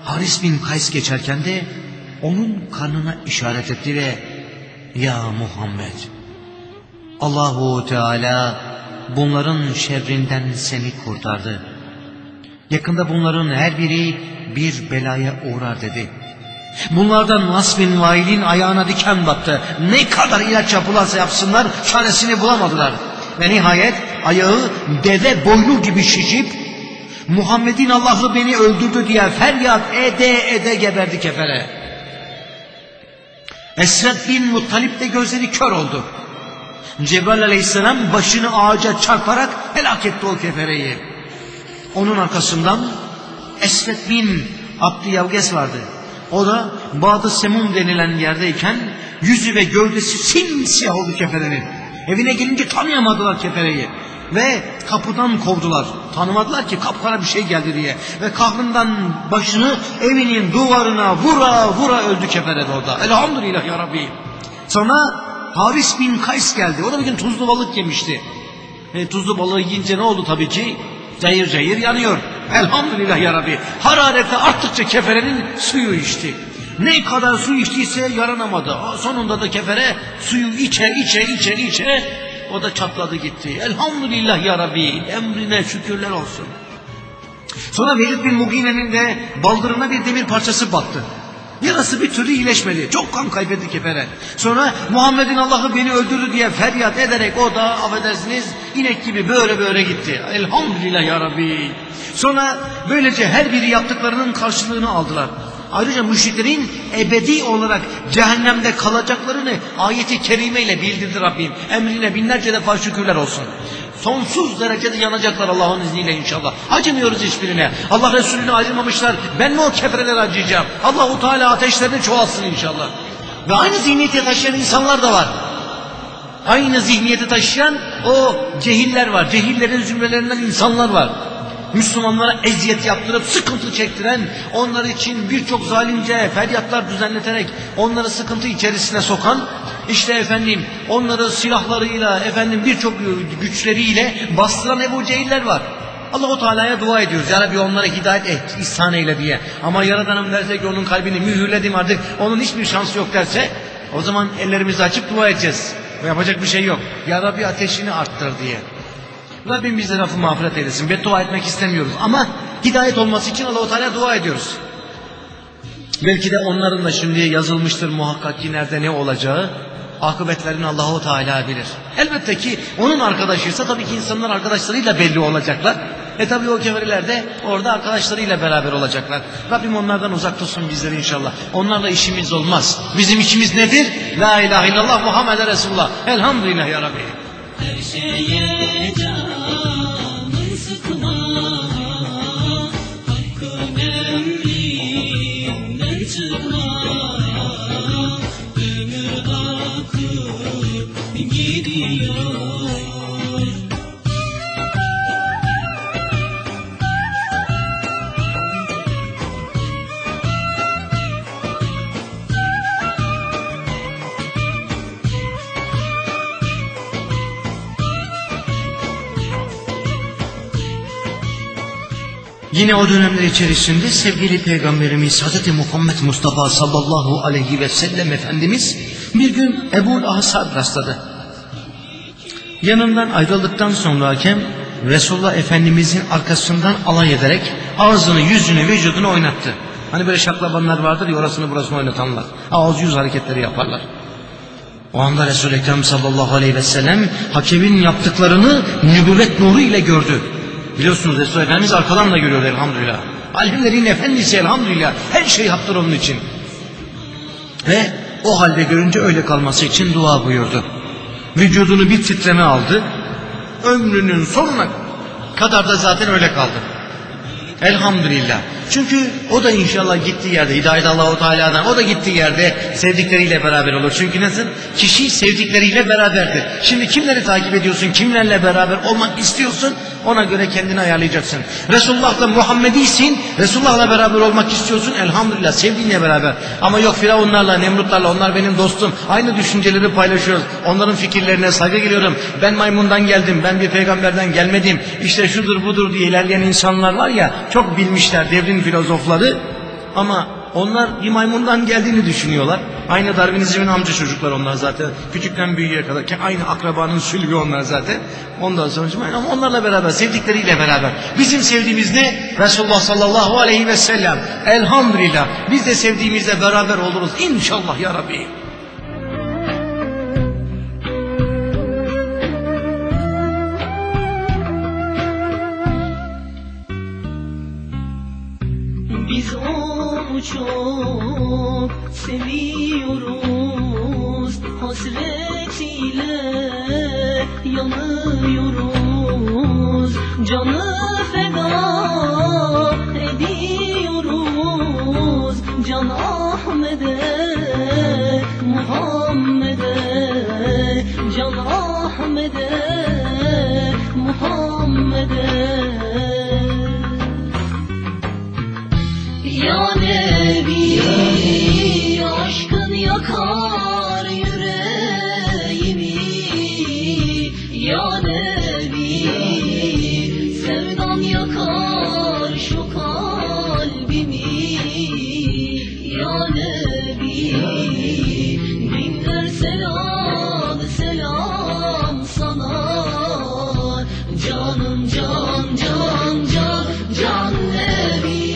Haris bin Kays geçerken de onun karnına işaret etti ve ya Muhammed, Allahu Teala bunların şerrinden seni kurtardı. Yakında bunların her biri bir belaya uğrar dedi. Bunlardan Nas bin Vail'in ayağına diken battı. Ne kadar ilaç yapılarsa yapsınlar çaresini bulamadılar. Ve nihayet ayağı deve boynu gibi şişip Muhammed'in Allah'ı beni öldürdü diye feryat ede ede geberdi kefere. Esred bin Muttalip de gözleri kör oldu. Cebrail aleyhisselam başını ağaca çarparak helak etti o kefereyi. Onun arkasından Esred bin Abdiyavges vardı. O da Bağdı Semum denilen yerdeyken yüzü ve gövdesi simsiyah oldu keferenin. Evine gelince tanıyamadılar kefereyi. Ve kapıdan kovdular. Tanımadılar ki kapkara bir şey geldi diye. Ve kahrından başını evinin duvarına vura vura öldü kefere orada. Elhamdülillah ya Rabbi. Sonra Haris bin Kays geldi. O da bir gün tuzlu balık yemişti. E, tuzlu balığı yiyince ne oldu tabii ki? Cayır cayır yanıyor. Elhamdülillah ya Rabbi. Harareti arttıkça keferenin suyu içti. Ne kadar su içtiyse yaranamadı. Sonunda da kefere suyu içe içe içe içe o da çatladı gitti. Elhamdülillah ya Rabbi. Emrine şükürler olsun. Sonra Velid bin Mugine'nin de baldırına bir demir parçası battı. Yarası bir türlü iyileşmedi. Çok kan kaybetti kefere. Sonra Muhammed'in Allah'ı beni öldürdü diye feryat ederek o da affedersiniz inek gibi böyle böyle gitti. Elhamdülillah ya Rabbi. Sonra böylece her biri yaptıklarının karşılığını aldılar. Ayrıca müşriklerin ebedi olarak cehennemde kalacaklarını ayeti kerimeyle bildirdi Rabbim. Emrine binlerce defa şükürler olsun. Sonsuz derecede yanacaklar Allah'ın izniyle inşallah. Acımıyoruz hiçbirine. Allah Resulüne acımamışlar. Ben mi o keferelere acıyacağım? Allah-u Teala ateşlerini çoğalsın inşallah. Ve aynı zihniyeti taşıyan insanlar da var. Aynı zihniyeti taşıyan o cehiller var. Cehillerin zümrelerinden insanlar var. Müslümanlara eziyet yaptırıp sıkıntı çektiren, onlar için birçok zalimce feryatlar düzenleterek onları sıkıntı içerisine sokan, işte efendim onları silahlarıyla, efendim birçok güçleriyle bastıran Ebu Cehiller var. Allah-u Teala'ya dua ediyoruz. Ya Rabbi onlara hidayet et, ihsan eyle diye. Ama Yaradanım derse ki onun kalbini mühürledim artık, onun hiçbir şansı yok derse, o zaman ellerimizi açıp dua edeceğiz. Yapacak bir şey yok. Ya Rabbi ateşini arttır diye. Rabbim bize affı mağfiret eylesin. Beddua etmek istemiyoruz. Ama hidayet olması için Allah-u Teala dua ediyoruz. Belki de onların da şimdi yazılmıştır muhakkak ki nerede ne olacağı. Akıbetlerini Allah-u Teala bilir. Elbette ki onun arkadaşıysa tabii ki insanlar arkadaşlarıyla belli olacaklar. E tabii o keferiler de orada arkadaşlarıyla beraber olacaklar. Rabbim onlardan uzak tutsun bizleri inşallah. Onlarla işimiz olmaz. Bizim işimiz nedir? La ilahe illallah Muhammed Resulullah. Elhamdülillah ya Rabbi. Her şeye canın sıkma, hakkın emrinden çıkma. Ömür akıp gidiyor. Yine o dönemler içerisinde sevgili Peygamberimiz Hazreti Muhammed Mustafa sallallahu aleyhi ve sellem Efendimiz bir gün Ebu Lahab rastladı. Yanından ayrıldıktan sonra hakem Resulullah Efendimizin arkasından alay ederek ağzını, yüzünü, vücudunu oynattı. Hani böyle şaklabanlar vardır ya, orasını burasını oynatanlar. Ağız yüz hareketleri yaparlar. O anda Resul-i Ekrem sallallahu aleyhi ve sellem hakemin yaptıklarını nübüvvet nuru ile gördü. Biliyorsunuz Resul Efendimiz arkadan da görüyor elhamdülillah. Alimlerin efendisi elhamdülillah. Her şey haktır onun için. Ve o halde görünce öyle kalması için dua buyurdu. Vücudunu bir titreme aldı. Ömrünün sonuna kadar da zaten öyle kaldı. Elhamdülillah. Çünkü o da inşallah gittiği yerde, hidayet Allah-u Teala'dan, o da gittiği yerde sevdikleriyle beraber olur. Çünkü nasıl? Kişi sevdikleriyle beraberdir. Şimdi kimleri takip ediyorsun, kimlerle beraber olmak istiyorsun, ona göre kendini ayarlayacaksın. Resulullah'la Muhammedisin, Resulullah'la beraber olmak istiyorsun, elhamdülillah sevdiğinle beraber. Ama yok Firavunlarla, Nemrutlarla, onlar benim dostum, aynı düşünceleri paylaşıyoruz. Onların fikirlerine saygı geliyorum. Ben maymundan geldim, ben bir peygamberden gelmedim, İşte şudur budur diye ilerleyen insanlar var ya, çok bilmişler devrin filozofları. Ama onlar bir maymundan geldiğini düşünüyorlar. Aynı Darwinizmin amca çocuklar onlar zaten. Küçükten büyüğe kadar. Aynı akrabanın sülbü onlar zaten. Ondan sonra ama onlarla beraber, sevdikleriyle beraber. Bizim sevdiğimiz ne? Resulullah sallallahu aleyhi ve sellem. Elhamdülillah. Biz de sevdiğimizle beraber oluruz. İnşallah ya Rabbi. Biz onu çok seviyoruz, hasretiyle yanıyoruz, canı feda ediyoruz, Can Ahmet'e, Muhammed'e, Can Ahmet'e, Muhammed'e. Ya Nebi, aşkın yakar yüreğimi. Ya Nebi, sevdan yakar şu kalbimi. Ya Nebi, binler selam, selam sana. Canım can, can, can, can Nebi.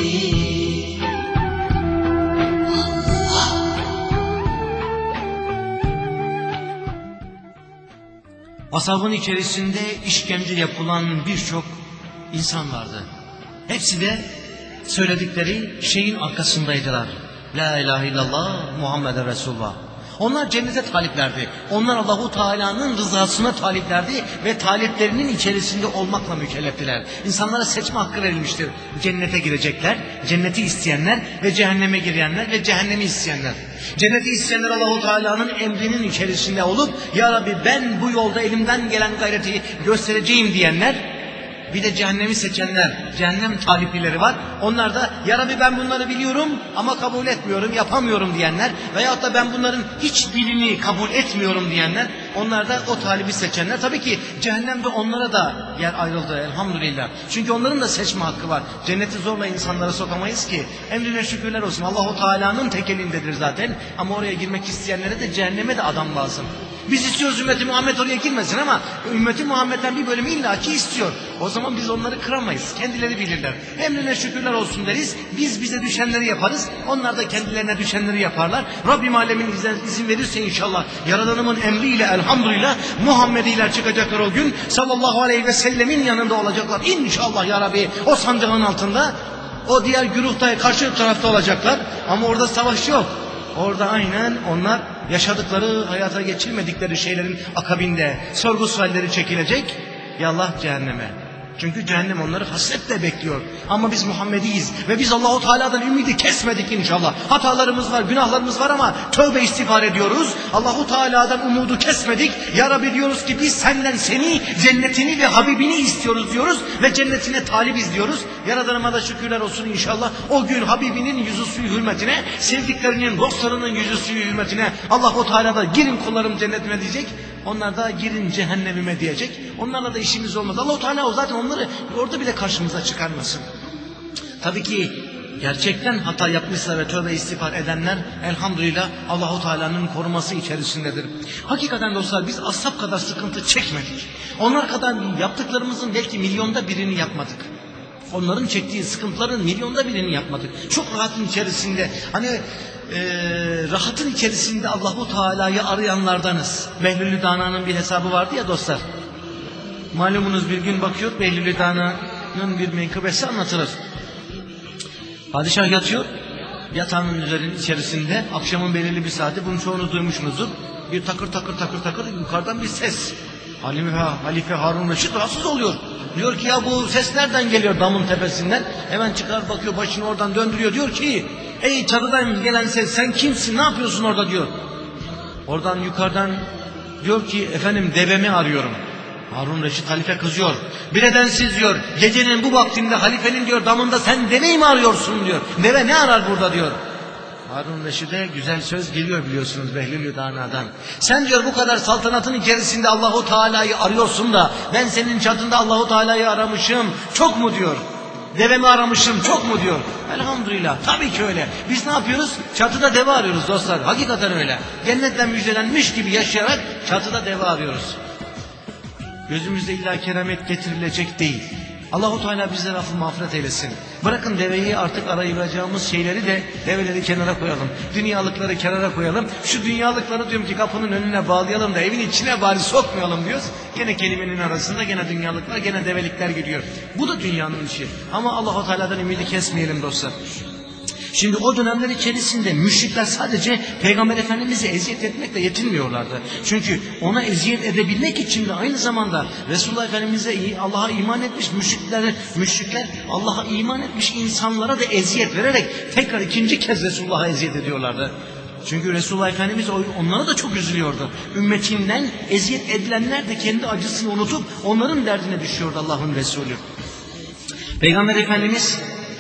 Ashabın içerisinde işkence yapılan birçok insan vardı. Hepsi de söyledikleri şeyin arkasındaydılar. La ilahe illallah Muhammeden Resulullah. Onlar cennete taliplerdi. Onlar Allahu Teala'nın rızasına taliplerdi ve taliplerinin içerisinde olmakla mükelleftiler. İnsanlara seçme hakkı verilmiştir. Cennete girecekler, cenneti isteyenler ve cehenneme girenler ve cehennemi isteyenler. Cenneti isteyenler Allahu Teala'nın emrinin içerisinde olup ya Rabbi ben bu yolda elimden gelen gayreti göstereceğim diyenler. Bir de cehennemi seçenler, cehennem taliplileri var. Onlar da ya Rabbi ben bunları biliyorum ama kabul etmiyorum, yapamıyorum diyenler. Veyahut da ben bunların hiçbirini kabul etmiyorum diyenler. Onlar da o talibi seçenler. Tabii ki cehennemde onlara da yer ayrıldı elhamdülillah. Çünkü onların da seçme hakkı var. Cenneti zorla insanlara sokamayız ki. Emrine şükürler olsun. Allahu Teala'nın tek elindedir zaten. Ama oraya girmek isteyenlere de cehenneme de adam lazım. Biz istiyoruz ümmeti Muhammed oraya girmesin ama ümmeti Muhammed'den bir bölümü illaki istiyor. O zaman biz onları kıramayız. Kendileri bilirler. Emrine şükürler olsun deriz. Biz bize düşenleri yaparız. Onlar da kendilerine düşenleri yaparlar. Rabbim alemin izin verirse inşallah Yaradanımın emriyle elhamdülillah Muhammediler çıkacaklar o gün. Sallallahu aleyhi ve sellemin yanında olacaklar. İnşallah ya Rabbi o sancağın altında. O diğer güruhta karşı tarafta olacaklar. Ama orada savaş yok. Orada aynen onlar yaşadıkları, hayata geçirmedikleri şeylerin akabinde sorgu sualleri çekilecek. Yallah cehenneme. Çünkü cehennem onları hasretle bekliyor. Ama biz Muhammediyiz ve biz Allahu Teala'dan ümidi kesmedik inşallah. Hatalarımız var, günahlarımız var ama tövbe istiğfar ediyoruz. Allahu Teala'dan umudu kesmedik. Ya Rabbi diyoruz ki biz senden seni, cennetini ve Habibini istiyoruz diyoruz ve cennetine talibiz diyoruz. Yaradanıma da şükürler olsun inşallah. O gün Habibinin yüzü suyu hürmetine, sevdiklerinin, dostlarının yüzü suyu hürmetine Allahu Teala da girin kullarım cennetime diyecek. Onlar da girin cehennemime diyecek. Onlarla da işimiz olmaz. Allahu Teala o zaten onları orada bile karşımıza çıkarmasın. Tabii ki gerçekten hata yapmışsa ve tövbe istiğfar edenler elhamdülillah Allahu Teala'nın koruması içerisindedir. Hakikaten dostlar biz ashab kadar sıkıntı çekmedik. Onlar kadar yaptıklarımızın belki milyonda birini yapmadık. Onların çektiği sıkıntıların milyonda birini yapmadık. Çok rahatın içerisinde hani e, rahatın içerisinde Allahu Teala'yı arayanlardanız. Behlül-i Dana'nın bir hesabı vardı ya dostlar. Malumunuz bir gün bakıyor Behlül-i Dana'nın bir menkıbesi anlatılır. Padişah yatıyor. Yatağının üzerinin içerisinde akşamın belirli bir saati bunun çoğunu duymuşsunuzdur. Bir takır takır takır takır yukarıdan bir ses. Halife, Halife Harun Reşit rahatsız oluyor. Diyor ki ya bu ses nereden geliyor damın tepesinden? Hemen çıkar bakıyor başını oradan döndürüyor. Diyor ki ey çatıdan gelen ses sen kimsin ne yapıyorsun orada diyor. Oradan yukarıdan diyor ki efendim devemi arıyorum. Harun Reşit halife kızıyor. Bir nedensiz diyor gecenin bu vaktinde halifenin diyor damında sen deveyi mi arıyorsun diyor. Deve ne arar burada diyor. Harun Reşit'e güzel söz geliyor biliyorsunuz Behlül-i Dana'dan. Sen diyor bu kadar saltanatın içerisinde Allahu Teala'yı arıyorsun da ben senin çatında Allahu Teala'yı aramışım. Çok mu diyor. Deve mi aramışım çok mu diyor. Elhamdülillah tabii ki öyle. Biz ne yapıyoruz? Çatıda deve arıyoruz dostlar. Hakikaten öyle. Cennetten müjdelenmiş gibi yaşayarak çatıda deve arıyoruz. Gözümüzde illa keramet getirilecek değil. Allah-u Teala bizlere affı mağfiret eylesin. Bırakın deveyi artık arayacağımız şeyleri de develeri kenara koyalım. Dünyalıkları kenara koyalım. Şu dünyalıkları diyorum ki kapının önüne bağlayalım da evin içine bari sokmayalım diyoruz. Gene kelimenin arasında gene dünyalıklar gene develikler giriyor. Bu da dünyanın işi. Ama Allah-u Teala'dan ümidi kesmeyelim dostlar. Şimdi o dönemler içerisinde müşrikler sadece Peygamber Efendimiz'e eziyet etmekle yetinmiyorlardı. Çünkü ona eziyet edebilmek için de aynı zamanda Resulullah Efendimiz'e Allah'a iman etmiş müşrikler, müşrikler Allah'a iman etmiş insanlara da eziyet vererek tekrar ikinci kez Resulullah'a eziyet ediyorlardı. Çünkü Resulullah Efendimiz onlara da çok üzülüyordu. Ümmetinden eziyet edilenler de kendi acısını unutup onların derdine düşüyordu Allah'ın Resulü. Peygamber Efendimiz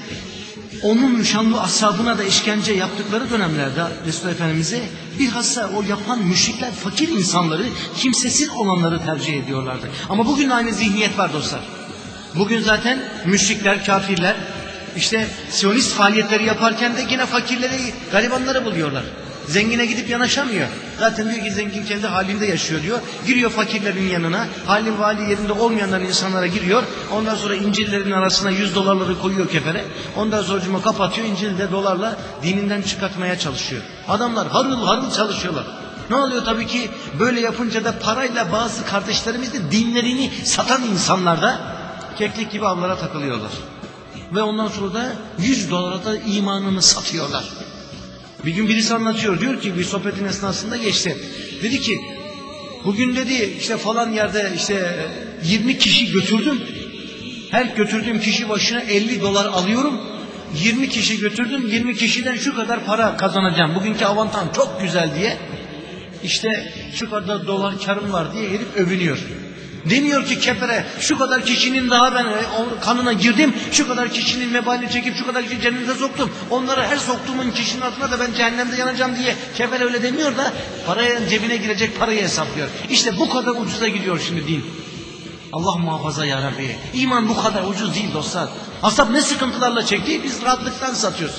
onun şanlı ashabına da işkence yaptıkları dönemlerde Resulullah Efendimiz'e bilhassa o yapan müşrikler fakir insanları, kimsesiz olanları tercih ediyorlardı. Ama bugün aynı zihniyet var dostlar. Bugün zaten müşrikler, kafirler işte Siyonist faaliyetleri yaparken de yine fakirleri, garibanları buluyorlar. Zengine gidip yanaşamıyor. Zaten diyor ki zengin kendi halinde yaşıyor diyor. Giriyor fakirlerin yanına. Halin vali yerinde olmayanların insanlara giriyor. Ondan sonra İncil'lerin arasına yüz dolarları koyuyor kefere. Ondan sonra cuma kapatıyor. İncil'de dolarla dininden çıkartmaya çalışıyor. Adamlar harıl harıl çalışıyorlar. Ne oluyor tabii ki böyle yapınca da parayla bazı kardeşlerimiz de dinlerini satan insanlar da keklik gibi avlara takılıyorlar. Ve ondan sonra da yüz dolara da imanını satıyorlar. Bir gün birisi anlatıyor, diyor ki bir sohbetin esnasında geçti. Dedi ki bugün dedi işte falan yerde işte yirmi kişi götürdüm. Her götürdüğüm kişi başına elli dolar alıyorum. yirmi kişi götürdüm, yirmi kişiden şu kadar para kazanacağım. Bugünkü avantam çok güzel diye. İşte şu kadar dolar karım var diye herif övünüyor. Demiyor ki kefere şu kadar kişinin daha ben kanına girdim, şu kadar kişinin mebalini çekip şu kadar kişi cennete soktum. Onları her soktuğumun kişinin altına da ben cehennemde yanacağım diye kefere öyle demiyor da paraya cebine girecek parayı hesaplıyor. İşte bu kadar ucuza gidiyor şimdi din. Allah muhafaza ya Rabbi. İman bu kadar ucuz değil dostlar. Ashab ne sıkıntılarla çektiği biz rahatlıktan satıyoruz.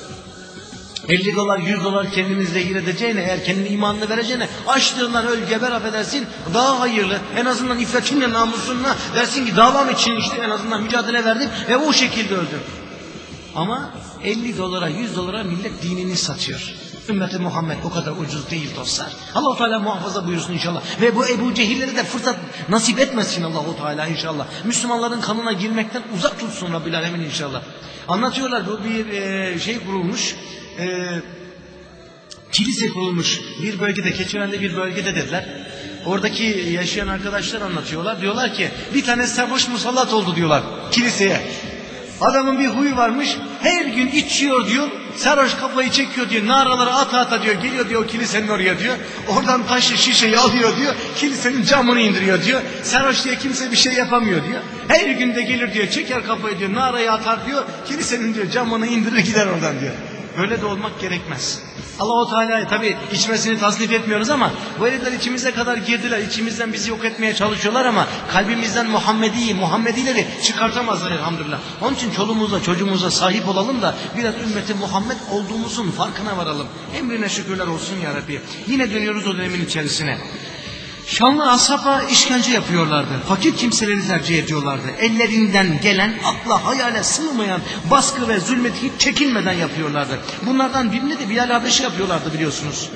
elli dolar yüz dolar kendimizle zehir edeceğine, eğer kendini imanını vereceğine açlığından öl geber affedersin daha hayırlı. En azından iffetinle namusunla dersin ki davam için işte en azından mücadele verdim ve o şekilde öldüm. Ama elli dolara yüz dolara millet dinini satıyor. Ümmeti Muhammed o kadar ucuz değil dostlar. Allah-u Teala muhafaza buyursun inşallah. Ve bu Ebu Cehilleri de fırsat nasip etmesin Allah-u Teala inşallah. Müslümanların kanına girmekten uzak tutsun Rabbil Alemin inşallah. Anlatıyorlar bu bir e, şey kurulmuş. Ee, kilise kurulmuş bir bölgede, Keçiören'de bir bölgede dediler. Oradaki yaşayan arkadaşlar anlatıyorlar. Diyorlar ki bir tane sarhoş musallat oldu diyorlar kiliseye. Adamın bir huyu varmış, her gün içiyor diyor, sarhoş kafayı çekiyor diyor, naraları ata ata diyor, geliyor diyor o kilisenin oraya diyor. Oradan taşı şişeyi alıyor diyor, kilisenin camını indiriyor diyor. Sarhoş diye kimse bir şey yapamıyor diyor. Her gün de gelir diyor, çeker kafayı diyor, narayı atar diyor, kilisenin diyor camını indirir gider oradan diyor. Böyle de olmak gerekmez. Allah-u Teala tabi içmesini tasnif etmiyoruz ama bu herifler içimize kadar girdiler. İçimizden bizi yok etmeye çalışıyorlar ama kalbimizden Muhammedi, Muhammedileri çıkartamazlar elhamdülillah. Onun için çoluğumuza çocuğumuza sahip olalım da biraz ümmeti Muhammed olduğumuzun farkına varalım. Emrine şükürler olsun ya Rabbi. Yine dönüyoruz o dönemin içerisine. Şanlı ashaba işkence yapıyorlardı. Fakir kimseleri tercih ediyorlardı. Ellerinden gelen, akla hayale sığmayan baskı ve zulmeti hiç çekinmeden yapıyorlardı. Bunlardan birini de Bilal Habeşi yapıyorlardı biliyorsunuz.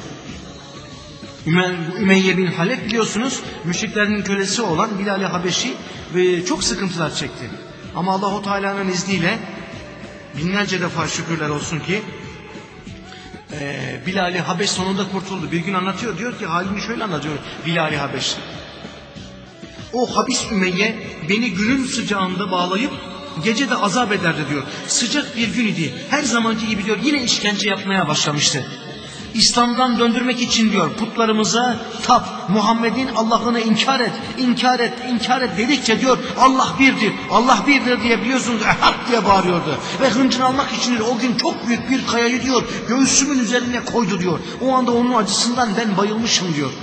Ümeyye bin Halef biliyorsunuz müşriklerin kölesi olan Bilal Habeşi ve çok sıkıntılar çekti. Ama Allah-u Teala'nın izniyle binlerce defa şükürler olsun ki Ee, Bilal-i Habeş sonunda kurtuldu. Bir gün anlatıyor, diyor ki halini şöyle anlatıyor Bilal-i Habeş. O habis Ümeyye beni günün sıcağında bağlayıp gece de azap ederdi diyor. Sıcak bir gün idi. Her zamanki gibi diyor yine işkence yapmaya başlamıştı. İslam'dan döndürmek için diyor putlarımıza tap, Muhammed'in Allah'ını inkar et, inkar et, inkar et dedikçe diyor Allah birdir, Allah birdir diye biliyorsunuz ehad diye bağırıyordu. Ve hıncını almak için diyor, o gün çok büyük bir kayayı diyor göğsümün üzerine koydu diyor. O anda onun acısından ben bayılmışım diyor.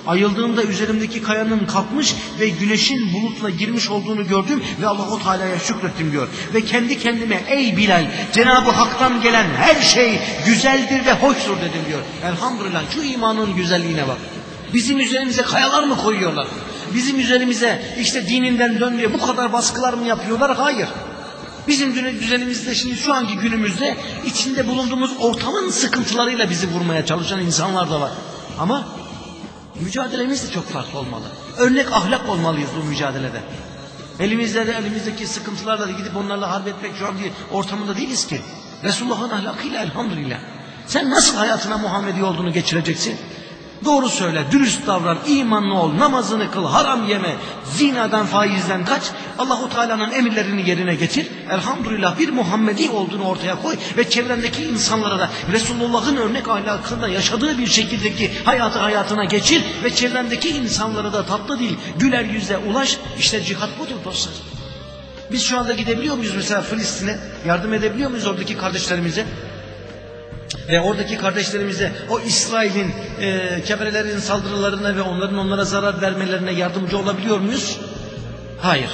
Ayıldığımda üzerimdeki kayanın kalkmış ve güneşin bulutla girmiş olduğunu gördüm ve Allah-u Teala'ya şükrettim diyor. Ve kendi kendime ey Bilal, Cenab-ı Hak'tan gelen her şey güzeldir ve hoştur dedim diyor. Elhamdülillah, şu imanın güzelliğine bak. Bizim üzerimize kayalar mı koyuyorlar? Bizim üzerimize işte dininden dön diye bu kadar baskılar mı yapıyorlar? Hayır. Bizim düzenimizde şimdi şu anki günümüzde içinde bulunduğumuz ortamın sıkıntılarıyla bizi vurmaya çalışan insanlar da var. Ama mücadelemiz de çok farklı olmalı. Örnek ahlak olmalıyız bu mücadelede. Elimizde de elimizdeki sıkıntılarla da gidip onlarla harp etmek şu an bir ortamında değiliz ki. Resulullah'ın ahlakıyla elhamdülillah. Sen nasıl hayatına Muhammedi olduğunu geçireceksin? Doğru söyle, dürüst davran, imanlı ol, namazını kıl, haram yeme, zinadan, faizden kaç, Allah-u Teala'nın emirlerini yerine getir. Elhamdülillah bir Muhammedi olduğunu ortaya koy ve çevrendeki insanlara da Resulullah'ın örnek ahlakında yaşadığı bir şekildeki hayatı hayatına geçir ve çevrendeki insanlara da tatlı dil, güler yüzle ulaş. İşte cihat budur dostlar. Biz şu anda gidebiliyor muyuz mesela Filistin'e? Yardım edebiliyor muyuz oradaki kardeşlerimize? Ve oradaki kardeşlerimize o İsrail'in, e, keferelerin saldırılarına ve onların onlara zarar vermelerine yardımcı olabiliyor muyuz? Hayır.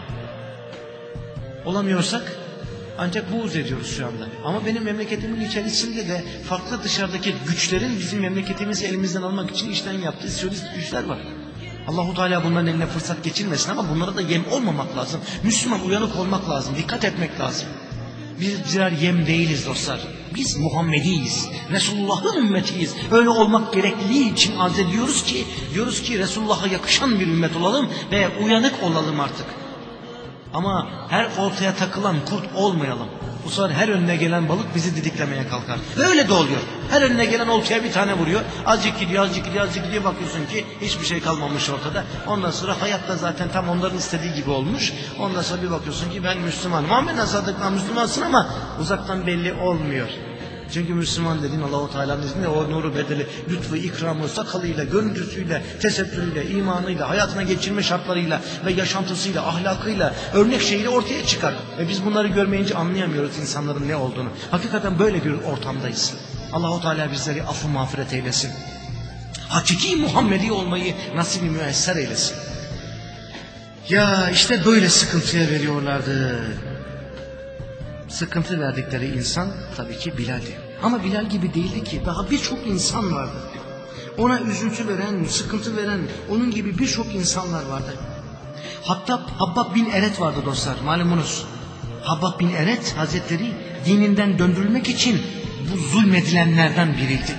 Olamıyorsak ancak buğz ediyoruz şu anda. Ama benim memleketimin içerisinde de farklı dışarıdaki güçlerin bizim memleketimizi elimizden almak için işten yaptığı siyonist güçler var. Allah-u Teala bunların eline fırsat geçirmesin ama bunlara da yem olmamak lazım. Müslüman uyanık olmak lazım, dikkat etmek lazım. Biz birer yem değiliz dostlar. Biz Muhammediyiz. Resulullah'ın ümmetiyiz. Öyle olmak gerekliliği için arz ediyoruz ki, diyoruz ki Resulullah'a yakışan bir ümmet olalım ve uyanık olalım artık. Ama her oltaya takılan kurt olmayalım. Bu sefer her önüne gelen balık bizi didiklemeye kalkar. Ve öyle de oluyor. Her önüne gelen oltaya bir tane vuruyor. Azıcık gidiyor, azıcık gidiyor, azıcık gidiyor. Bakıyorsun ki hiçbir şey kalmamış ortada. Ondan sonra hayat da zaten tam onların istediği gibi olmuş. Ondan sonra bir bakıyorsun ki ben Müslümanım. Muhammed Sadık'la Müslümansın ama uzaktan belli olmuyor. Çünkü Müslüman dediğin Allah-u Teala'nın izniyle o nuru bedeli, lütfu, ikramı, sakalıyla, görüntüsüyle, tesettürüyle, imanıyla, hayatına geçirme şartlarıyla ve yaşantısıyla, ahlakıyla, örnek şeyiyle ortaya çıkar. Ve biz bunları görmeyince anlayamıyoruz insanların ne olduğunu. Hakikaten böyle bir ortamdayız. Allah-u Teala bizleri affı mağfiret eylesin. Hakiki Muhammedi olmayı nasip-i müesser eylesin. Ya işte böyle sıkıntıya veriyorlardı. Sıkıntı verdikleri insan tabii ki Bilal'di. Ama Bilal gibi değildi ki, daha birçok insan vardı. Ona üzüntü veren, sıkıntı veren, onun gibi birçok insanlar vardı. Hatta Habbab bin Eret vardı dostlar, malumunuz. Habbab bin Eret Hazretleri dininden döndürülmek için bu zulmedilenlerden biriydi.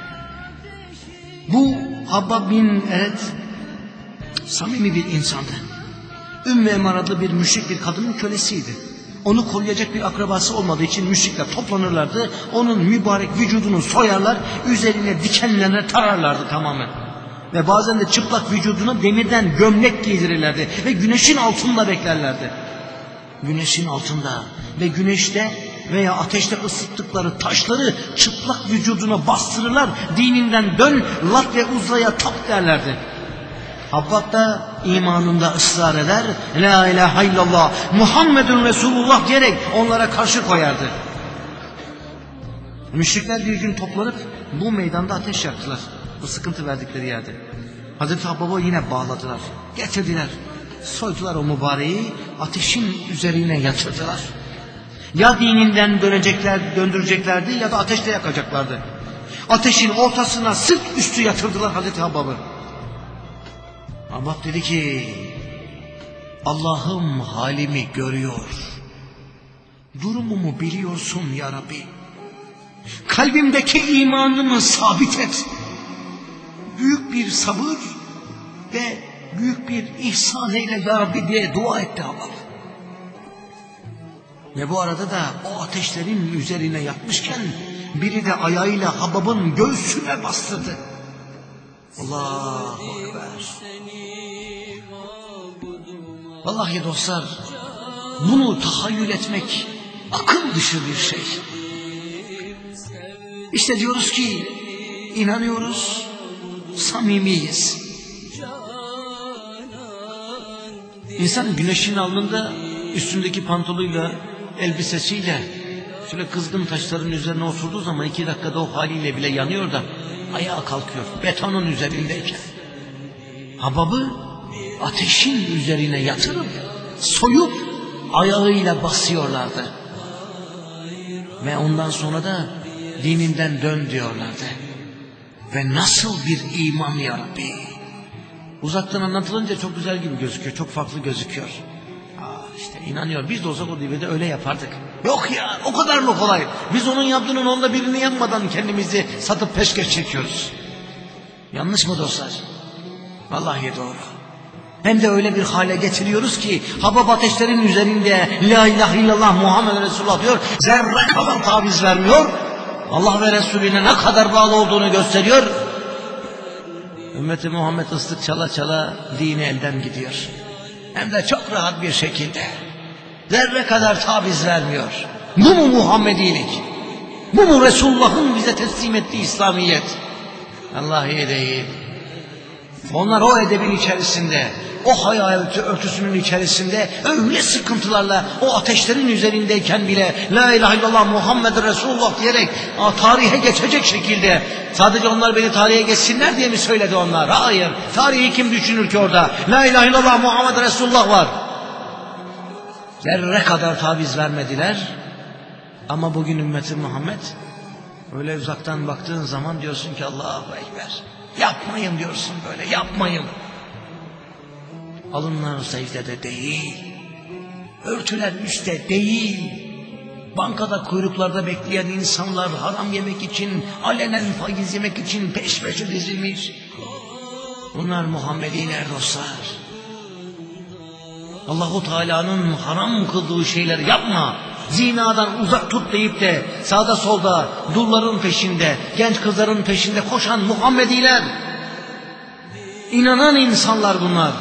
Bu Habbab bin Eret samimi bir insandı. Ümmü Eman adlı bir müşrik bir kadının kölesiydi. Onu koruyacak bir akrabası olmadığı için müşrikler toplanırlardı. Onun mübarek vücudunu soyarlar, üzerine dikenlerine tararlardı tamamen. Ve bazen de çıplak vücuduna demirden gömlek giydirirlerdi ve güneşin altında beklerlerdi. Güneşin altında ve güneşte veya ateşte ısıttıkları taşları çıplak vücuduna bastırırlar. Dininden dön, Lat ve Uzza'ya tap derlerdi. Habbab da imanında ısrar eder. La ilahe illallah Muhammedun Resulullah diyerek onlara karşı koyardı. Müşrikler bir gün toplanıp bu meydanda ateş yaktılar. Bu sıkıntı verdikleri yerde. Hazreti Habbab'ı yine bağladılar. Getirdiler. Soydular o mübareği. Ateşin üzerine yatırdılar. Ya dininden dönecekler, döndüreceklerdi ya da ateşte yakacaklardı. Ateşin ortasına sırt üstü yatırdılar Hazreti Habbab'ı. Habbab dedi ki Allah'ım halimi görüyor. Durumumu biliyorsun ya Rabbi. Kalbimdeki imanımı sabit et. Büyük bir sabır ve büyük bir ihsan eyle ya Rabbi diye dua etti Habbab. Ve bu arada da o ateşlerin üzerine yatmışken biri de ayağıyla Habbab'ın göğsüne bastırdı. Allahu Ekber. Vallahi dostlar, bunu tahayyül etmek akıl dışı bir şey. İşte diyoruz ki inanıyoruz, samimiyiz. İnsan güneşin alnında üstündeki pantoluyla, elbisesiyle şöyle kızgın taşların üzerine oturduğu zaman iki dakikada o haliyle bile yanıyor da ayağa kalkıyor betonun üzerindeyken. Hababı ateşin üzerine yatırıp soyup ayağıyla basıyorlardı. Ve ondan sonra da dininden dön diyorlardı. Ve nasıl bir iman ya Rabbi. Uzaktan anlatılınca çok güzel gibi gözüküyor. Çok farklı gözüküyor. Aa işte inanıyor. Biz de olsak o devirde öyle yapardık. Yok ya, o kadar mı kolay? Biz onun yaptığının onda birini yapmadan kendimizi satıp peşkeş çekiyoruz. Yanlış mı dostlar? Vallahi doğru. Hem de öyle bir hale getiriyoruz ki Habab ateşlerin üzerinde La ilahe illallah Muhammed Resulullah diyor. Zerre kadar taviz vermiyor. Allah ve Resulüne ne kadar bağlı olduğunu gösteriyor. Ümmeti Muhammed ıslık çala çala dini elden gidiyor. Hem de çok rahat bir şekilde. Zerre kadar taviz vermiyor. Bu mu Muhammedilik? Bu mu Resulullah'ın bize teslim ettiği İslamiyet? Vallahi değil. Onlar o edebin içerisinde, o hayal örtüsünün içerisinde öyle sıkıntılarla o ateşlerin üzerindeyken bile La ilahe illallah Muhammed Resulullah diyerek tarihe geçecek şekilde, sadece onlar beni tarihe geçsinler diye mi söyledi onlar? Hayır. Tarihi kim düşünür ki orada? La ilahe illallah Muhammed Resulullah var. Zerre kadar taviz vermediler. Ama bugün ümmeti Muhammed öyle uzaktan baktığın zaman diyorsun ki Allahu Ekber. Yapmayın diyorsun böyle, yapmayın. Alınlar secdede değil, örtüler üstte değil, bankada kuyruklarda bekleyen insanlar haram yemek için, alenen faiz yemek için peş peşe dizilmiş. Bunlar Muhammediler dostlar. Allahu Teala'nın haram kıldığı şeyleri yapma, zinadan uzak tut deyip de sağda solda dulların peşinde, genç kızların peşinde koşan Muhammediler. İnanan insanlar bunlar.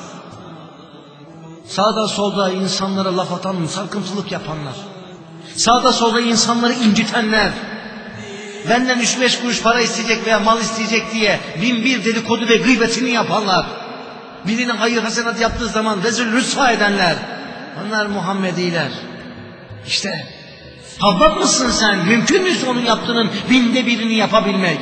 Sağda solda insanlara laf atan, sarkıntılık yapanlar. Sağda solda insanları incitenler. Benden üç beş kuruş para isteyecek veya mal isteyecek diye bin bir dedikodu ve gıybetini yapanlar. Birine hayır hasenat yaptığı zaman rezil rüsva edenler. Onlar Muhammediler. İşte Habab mısın sen? Mümkün müyse onun yaptığının binde birini yapabilmek?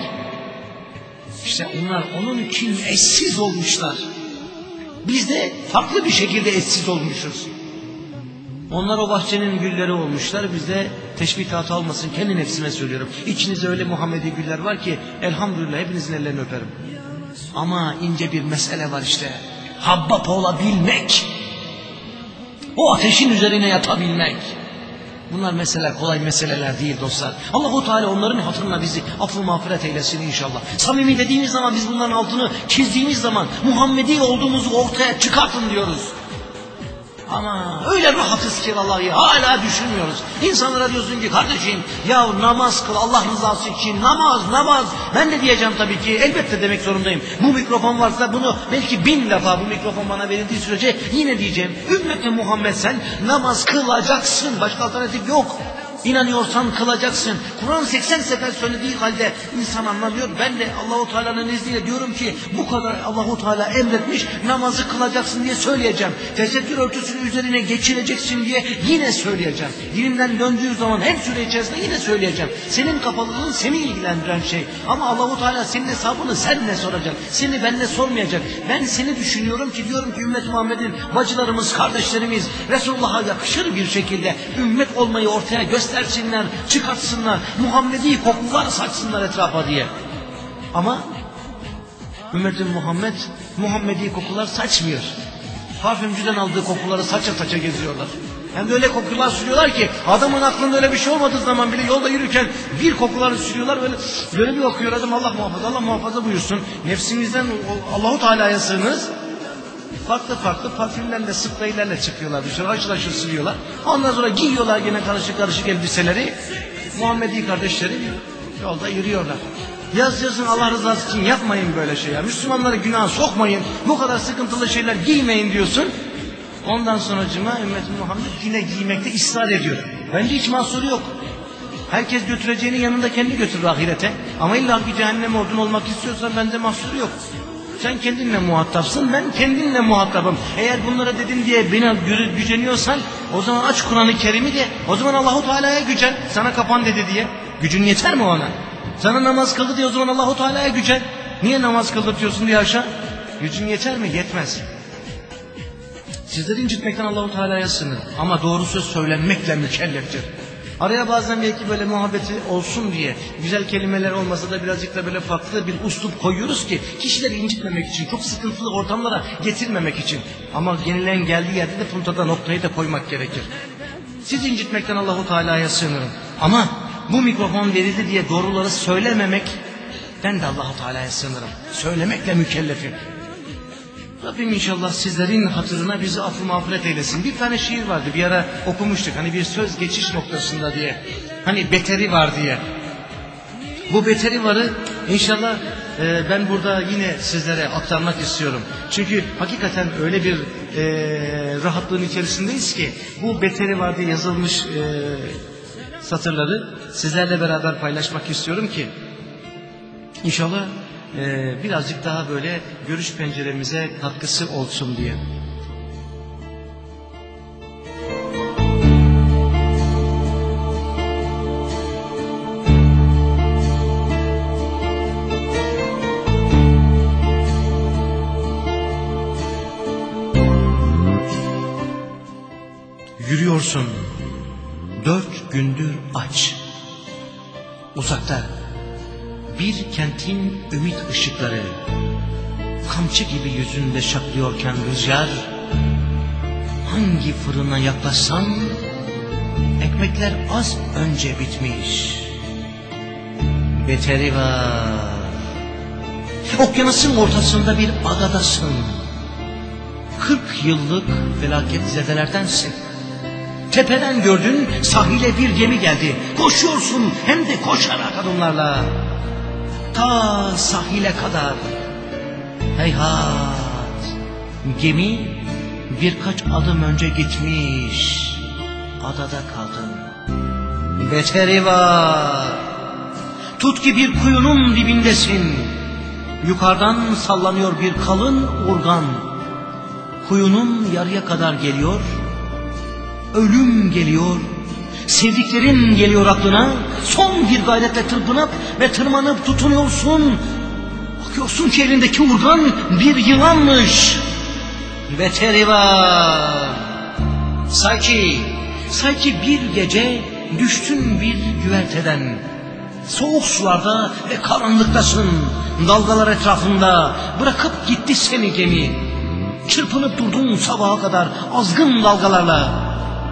İşte onlar onun için eşsiz olmuşlar. Biz de farklı bir şekilde eşsiz olmuşuz. Onlar o bahçenin gülleri olmuşlar. Biz de teşbih hata olmasın, kendi nefsime söylüyorum. İçinizde öyle Muhammedi güller var ki elhamdülillah hepinizin ellerini öperim. Ama ince bir mesele var işte. Habab olabilmek. O ateşin üzerine yatabilmek. Bunlar mesele kolay meseleler değil dostlar. Allah-u Teala onların hatırına bizi affı mağfiret eylesin inşallah. Samimi dediğimiz zaman, biz bunların altını çizdiğimiz zaman Muhammedi olduğumuzu ortaya çıkartın diyoruz. Ama öyle rahatız ki vallahi hala düşünmüyoruz. İnsanlara diyorsun ki kardeşim ya namaz kıl Allah rızası için, namaz namaz. Ben de diyeceğim tabii ki, elbette demek zorundayım. Bu mikrofon varsa bunu belki bin defa bu mikrofon bana verildiği sürece yine diyeceğim. Ümmeti Muhammed sen namaz kılacaksın. Başka alternatif yok. İnanıyorsan kılacaksın. Kur'an seksen sefer söylediği halde insan anlamıyor. Ben de Allahu Teala'nın izniyle diyorum ki bu kadar Allahu Teala emretmiş, namazı kılacaksın diye söyleyeceğim. Tesettür örtüsünün üzerine geçireceksin diye yine söyleyeceğim. Dilimden döndüğü zaman hem süre içerisinde yine söyleyeceğim. Senin kapalılığın seni ilgilendiren şey. Ama Allahu Teala senin hesabını seninle soracak. Seni benimle sormayacak. Ben seni düşünüyorum ki diyorum ki ümmet Muhammed'in bacılarımız, kardeşlerimiz Resulullah'a yakışır bir şekilde ümmet olmayı ortaya göster. Göstersinler, çıkartsınlar, Muhammedi kokular saçsınlar etrafa diye. Ama ümmetin Muhammed Muhammedi kokular saçmıyor. Parfümcüden aldığı kokuları saça saça geziyorlar. Hem de öyle kokular sürüyorlar ki adamın aklında öyle bir şey olmadığı zaman bile yolda yürürken bir kokuları sürüyorlar, böyle böyle bir bakıyor adam, Allah muhafaza, Allah muhafaza buyursun. Nefsimizden Allahu Teala'ya sığınırız. Farklı farklı parfümlerle, spreylerle çıkıyorlar dışarı, aşırı aşırı sürüyorlar. Ondan sonra giyiyorlar gene karışık karışık elbiseleri. Muhammedi kardeşlerim yolda yürüyorlar. Yaz yazın Allah rızası için yapmayın böyle şey ya. Müslümanları günaha sokmayın. Bu kadar sıkıntılı şeyler giymeyin diyorsun. Ondan sonracıma ümmet-i Muhammed yine giymekte ısrar ediyor. Bence hiç mahsuru yok. Herkes götüreceğini yanında kendi götürür ahirete. Ama illa ki cehennem ordun olmak istiyorsan bende mahsuru yok. Sen kendinle muhatapsın, ben kendimle muhatabım. Eğer bunlara dedin diye beni güceniyorsan o zaman aç Kur'an-ı Kerim'i de o zaman Allahu Teala'ya gücen. Sana kapan dedi diye. Gücün yeter mi ona? Sana namaz kıldı diye o zaman Allahu Teala'ya gücen. Niye namaz kıldırtıyorsun diye aşağı? gücün yeter mi? Yetmez. Sizleri incitmekten Allahu Teala'ya sığınırım. Ama doğru söz söylenmekle mükelleftir. Araya bazen belki böyle muhabbeti olsun diye güzel kelimeler olmasa da birazcık da böyle farklı bir uslup koyuyoruz ki kişileri incitmemek için, çok sıkıntılı ortamlara getirmemek için. Ama genilen geldiği yerde de puntada noktayı da koymak gerekir. Sizi incitmekten Allahu Teala'ya sığınırım. Ama bu mikrofon verildi diye doğruları söylememekten de Allahu Teala'ya sığınırım. Söylemekle mükellefim. Rabbim inşallah sizlerin hatırına bizi affı mağfiret eylesin. Bir tane şiir vardı, bir ara okumuştuk. Hani bir söz geçiş noktasında diye. Hani beteri var diye. Bu beteri varı inşallah e, ben burada yine sizlere aktarmak istiyorum. Çünkü hakikaten öyle bir e, rahatlığın içerisindeyiz ki bu beteri var diye yazılmış e, satırları sizlerle beraber paylaşmak istiyorum ki inşallah Ee, birazcık daha böyle görüş penceremize katkısı olsun diye. Yürüyorsun, dört gündür aç, uzakta bir kentin ümit ışıkları, kamçı gibi yüzünde şaklıyorken rüzgar, hangi fırına yaklaşsan ekmekler az önce bitmiş. Beteri var, okyanusun ortasında bir adadasın, kırk yıllık felaketzedelerdensin. Tepeden gördün, sahile bir gemi geldi, koşuyorsun hem de koşarak adımlarla. Ta sahile kadar. Heyhat, gemi birkaç adım önce gitmiş, adada kaldın. Beteri var, tut ki bir kuyunun dibindesin, yukarıdan sallanıyor bir kalın urgan. Kuyunun yarıya kadar geliyor, ölüm geliyor, sevdiklerin geliyor aklına, son bir gayretle tırpınıp ve tırmanıp tutunuyorsun. Bakıyorsun ki elindeki urgan bir yılanmış. Beteri var. Sanki, sanki bir gece düştün bir güverteden. Soğuk sularda ve karanlıktasın, dalgalar etrafında, bırakıp gitti seni gemi. Çırpınıp durdun sabaha kadar azgın dalgalarla.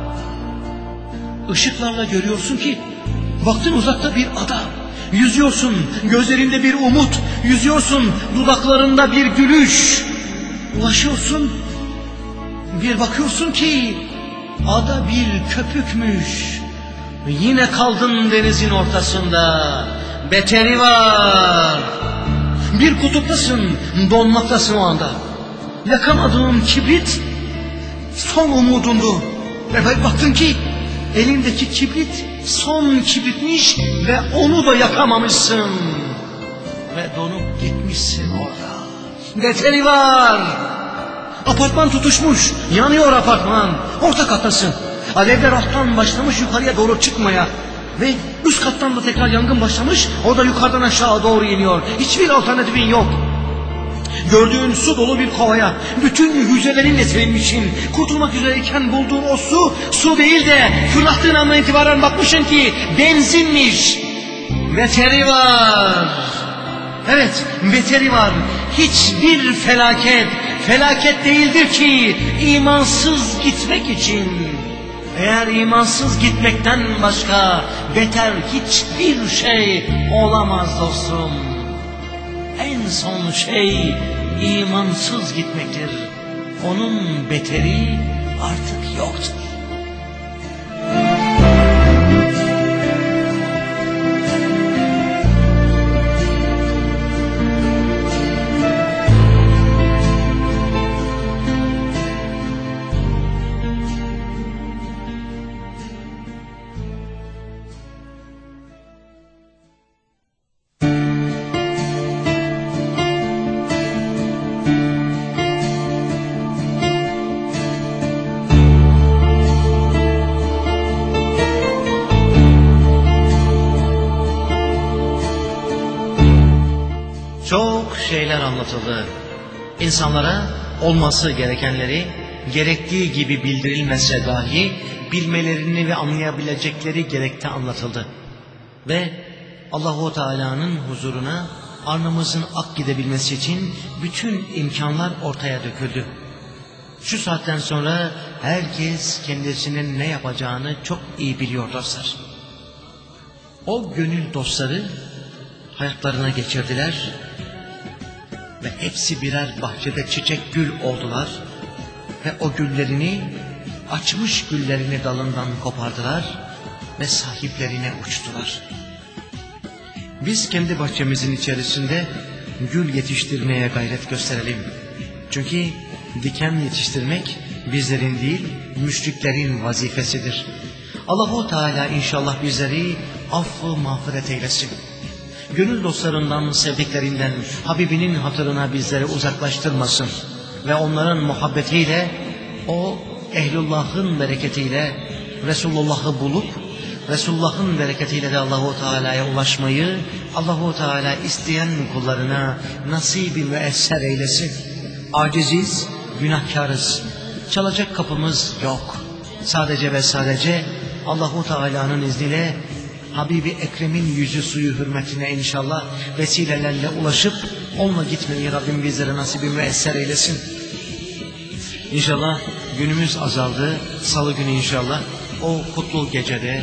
Işıklarla görüyorsun ki baktın uzakta bir ada. Yüzüyorsun, gözlerinde bir umut. Yüzüyorsun, dudaklarında bir gülüş. Ulaşıyorsun, bir bakıyorsun ki ada bir köpükmüş. Yine kaldın denizin ortasında. Beteri var. Bir kutuptasın, donmaktasın o anda. Yakamadığın kibrit son umudundu. Ve baktın ki elindeki kibrit son kibritmiş ve onu da yakamamışsın. Ve donup gitmişsin orada. Beteri var. Apartman tutuşmuş, yanıyor apartman. Orta kattasın. Alevler alttan başlamış yukarıya doğru çıkmaya. Ve üst kattan da tekrar yangın başlamış. O da yukarıdan aşağı doğru iniyor. Hiçbir alternatifin yok. Gördüğün su dolu bir kovaya bütün hücrelerinle serilmişsin. Kurtulmak üzereyken bulduğun o su, su değil de fırlattığın andan itibaren bakmışsın ki benzinmiş. Beteri var. Evet, beteri var. Hiçbir felaket, felaket değildir ki imansız gitmek için. Eğer imansız gitmekten başka beter hiçbir şey olamaz dostum. En son şey imansız gitmektir. Onun beteri artık yoktur. Çok şeyler anlatıldı. İnsanlara olması gerekenleri gerektiği gibi bildirilmese dahi bilmelerini ve anlayabilecekleri gerekte anlatıldı. Ve Allahu Teala'nın huzuruna alnımızın ak gidebilmesi için bütün imkanlar ortaya döküldü. Şu saatten sonra herkes kendisinin ne yapacağını çok iyi biliyor dostlar. O gönül dostları hayatlarına geçirdiler ve hepsi birer bahçede çiçek gül oldular ve o güllerini, açmış güllerini dalından kopardılar ve sahiplerine uçtular. Biz kendi bahçemizin içerisinde gül yetiştirmeye gayret gösterelim. Çünkü diken yetiştirmek bizlerin değil, müşriklerin vazifesidir. Allahu Teala inşallah bizleri affı mağfiret eylesin. Gönül dostlarından, sevdiklerinden, Habibinin hatırına bizleri uzaklaştırmasın. Ve onların muhabbetiyle, o ehlullahın bereketiyle Resulullah'ı bulup, Resulullah'ın bereketiyle de Allahu Teala'ya ulaşmayı Allahu Teala isteyen kullarına nasip-i müesser eylesin. Aciziz, günahkarız. Çalacak kapımız yok. Sadece ve sadece Allahu Teala'nın izniyle Habibi Ekrem'in yüzü suyu hürmetine inşallah vesilelerle ulaşıp onunla gitmeyi Rabbim bizlere nasip-i müesser eylesin. İnşallah günümüz azaldı. Salı günü inşallah o kutlu gecede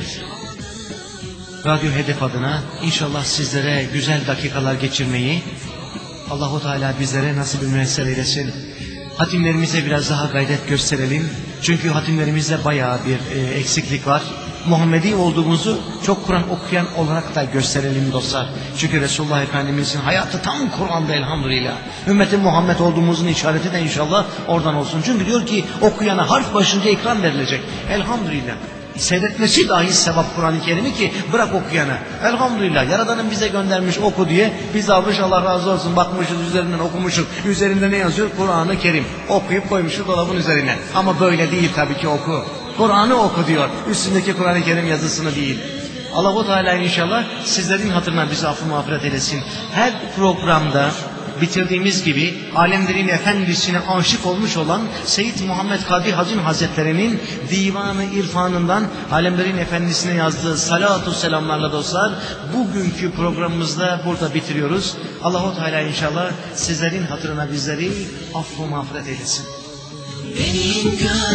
Radyo Hedef adına inşallah sizlere güzel dakikalar geçirmeyi Allahu Teala bizlere nasip-i müesser eylesin. Hatimlerimize biraz daha gayret gösterelim. Çünkü hatimlerimizde bayağı bir e, eksiklik var. Muhammedi olduğumuzu çok Kur'an okuyan olarak da gösterelim dostlar. Çünkü Resulullah Efendimizin hayatı tam Kur'an'da elhamdülillah. Ümmeti Muhammed olduğumuzun işareti de inşallah oradan olsun. Çünkü diyor ki okuyana harf başınca ikram verilecek. Elhamdülillah. Seyretmesi dahi sevap Kur'an-ı Kerim'i ki bırak okuyana. Elhamdülillah Yaradan'ın bize göndermiş oku diye biz almış Allah razı olsun bakmışız üzerinden okumuşuz. Üzerinde ne yazıyor? Kur'an-ı Kerim. Okuyup koymuşuz dolabın üzerine. Ama böyle değil tabii ki oku. Kur'an'ı oku diyor. Üstündeki Kur'an-ı Kerim yazısını değil. Allah-u Teala inşallah sizlerin hatırına bizi affı mağfiret eylesin. Her programda bitirdiğimiz gibi alemlerin efendisine aşık olmuş olan Seyyid Muhammed Kadri Hazin Hazretleri'nin divanı irfanından alemlerin efendisine yazdığı salatu selamlarla dostlar bugünkü programımızda burada bitiriyoruz. Allah-u Teala inşallah sizlerin hatırına bizleri affı mağfiret eylesin. Benim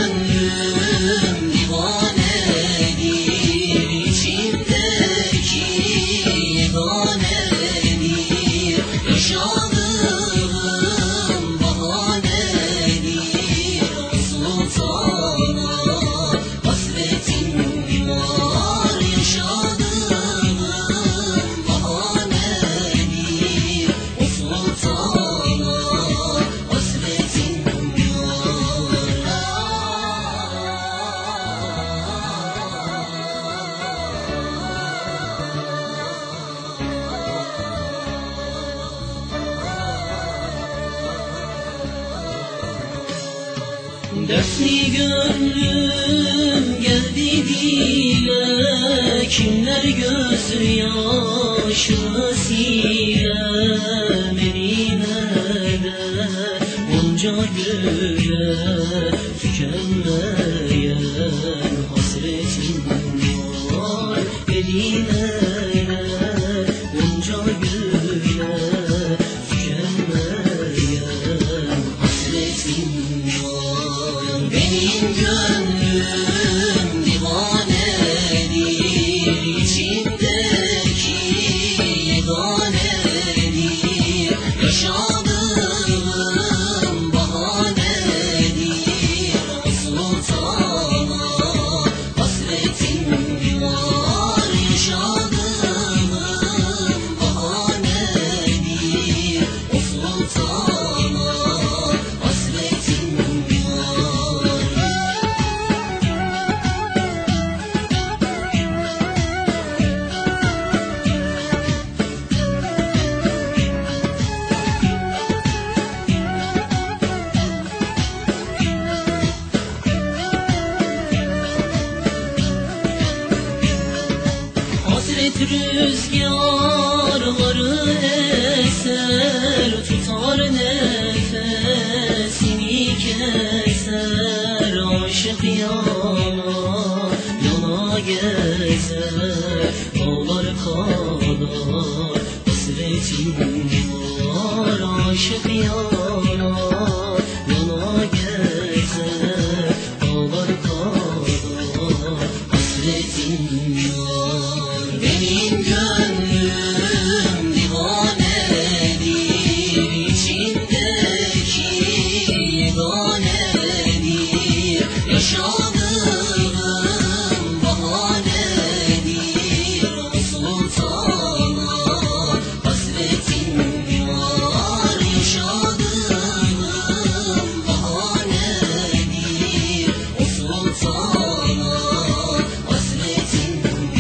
gönlüm divanedir, içimdeki yeganedir, yaşadığım bahanedir, sultana hasretim var, yaşadığım bahanedir, sultana hasretim dertli gönlüm geldi dile, kimler gözyaşını sile, benim ele bunca güle tükenmeyen hasretim var, benim ele bunca güle tükenmeyen hasretim var. Benim gönlüm divanedir, içimdeki yeganedir, yaşadığım bahanedir, sultana hasretim var, yaşadığım bahanedir, sultana hasretim hasret rüzgarları eser, tutar nefes aşık yana, yana gezer, dağlar kadar hasretin var. Benim gönlüm divanedir, içindeki yeganedir, yaşadığım bahanedir. O sultana hasretin var, yaşadığım bahanedir. O sultana hasretin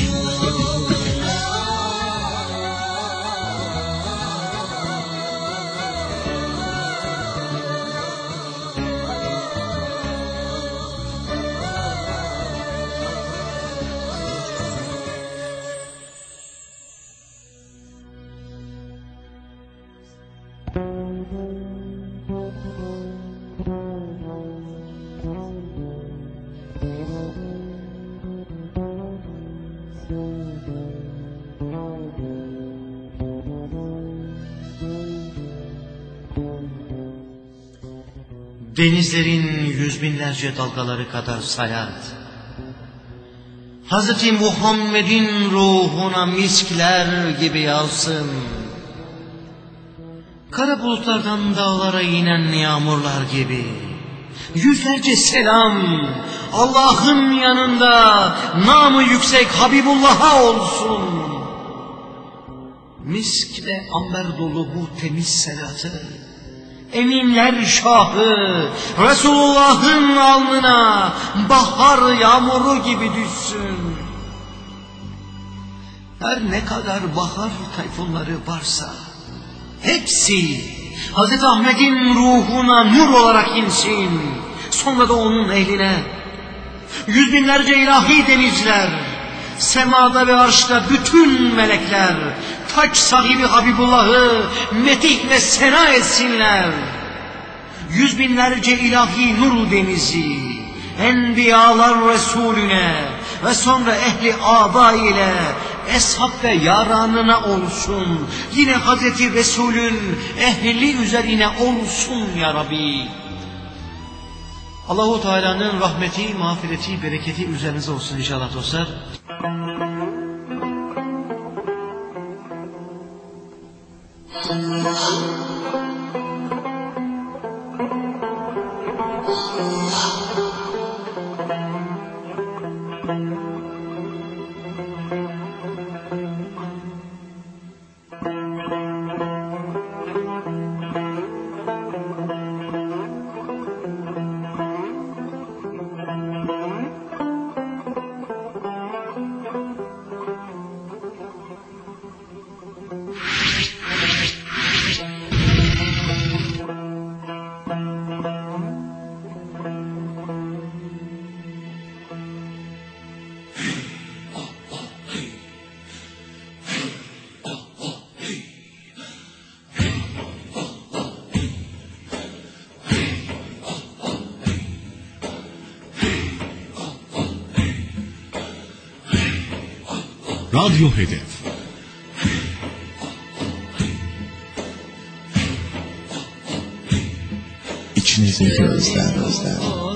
Denizlerin yüz binlerce dalgaları kadar salat, Hazreti Muhammed'in ruhuna miskler gibi yağsın. Kara bulutlardan dağlara inen yağmurlar gibi yüzlerce selam Allah'ın yanında namı yüksek Habibullah'a olsun. Miskle amber dolu bu temiz selatı eminler şahı Resulullah'ın alnına bahar yağmuru gibi düşsün. Her ne kadar bahar tayfunları varsa hepsi Hazreti Ahmet'in ruhuna nur olarak insin. Sonra da onun ehline. Yüz binlerce ilahi denizler, semada ve arşta bütün melekler taç sahibi Habibullah'ı metih ve sena etsinler. Yüz binlerce ilahi nur denizi enbiyalar Resulüne ve sonra ehli aba ile eshab ve yaranına olsun. Yine Hazreti Resulün ehli üzerine olsun ya Rabbi. Allahu Teala'nın rahmeti, mağfireti, bereketi üzerinize olsun inşallah dostlar. Radyo Hedef. İçinizdeki özlem özlem.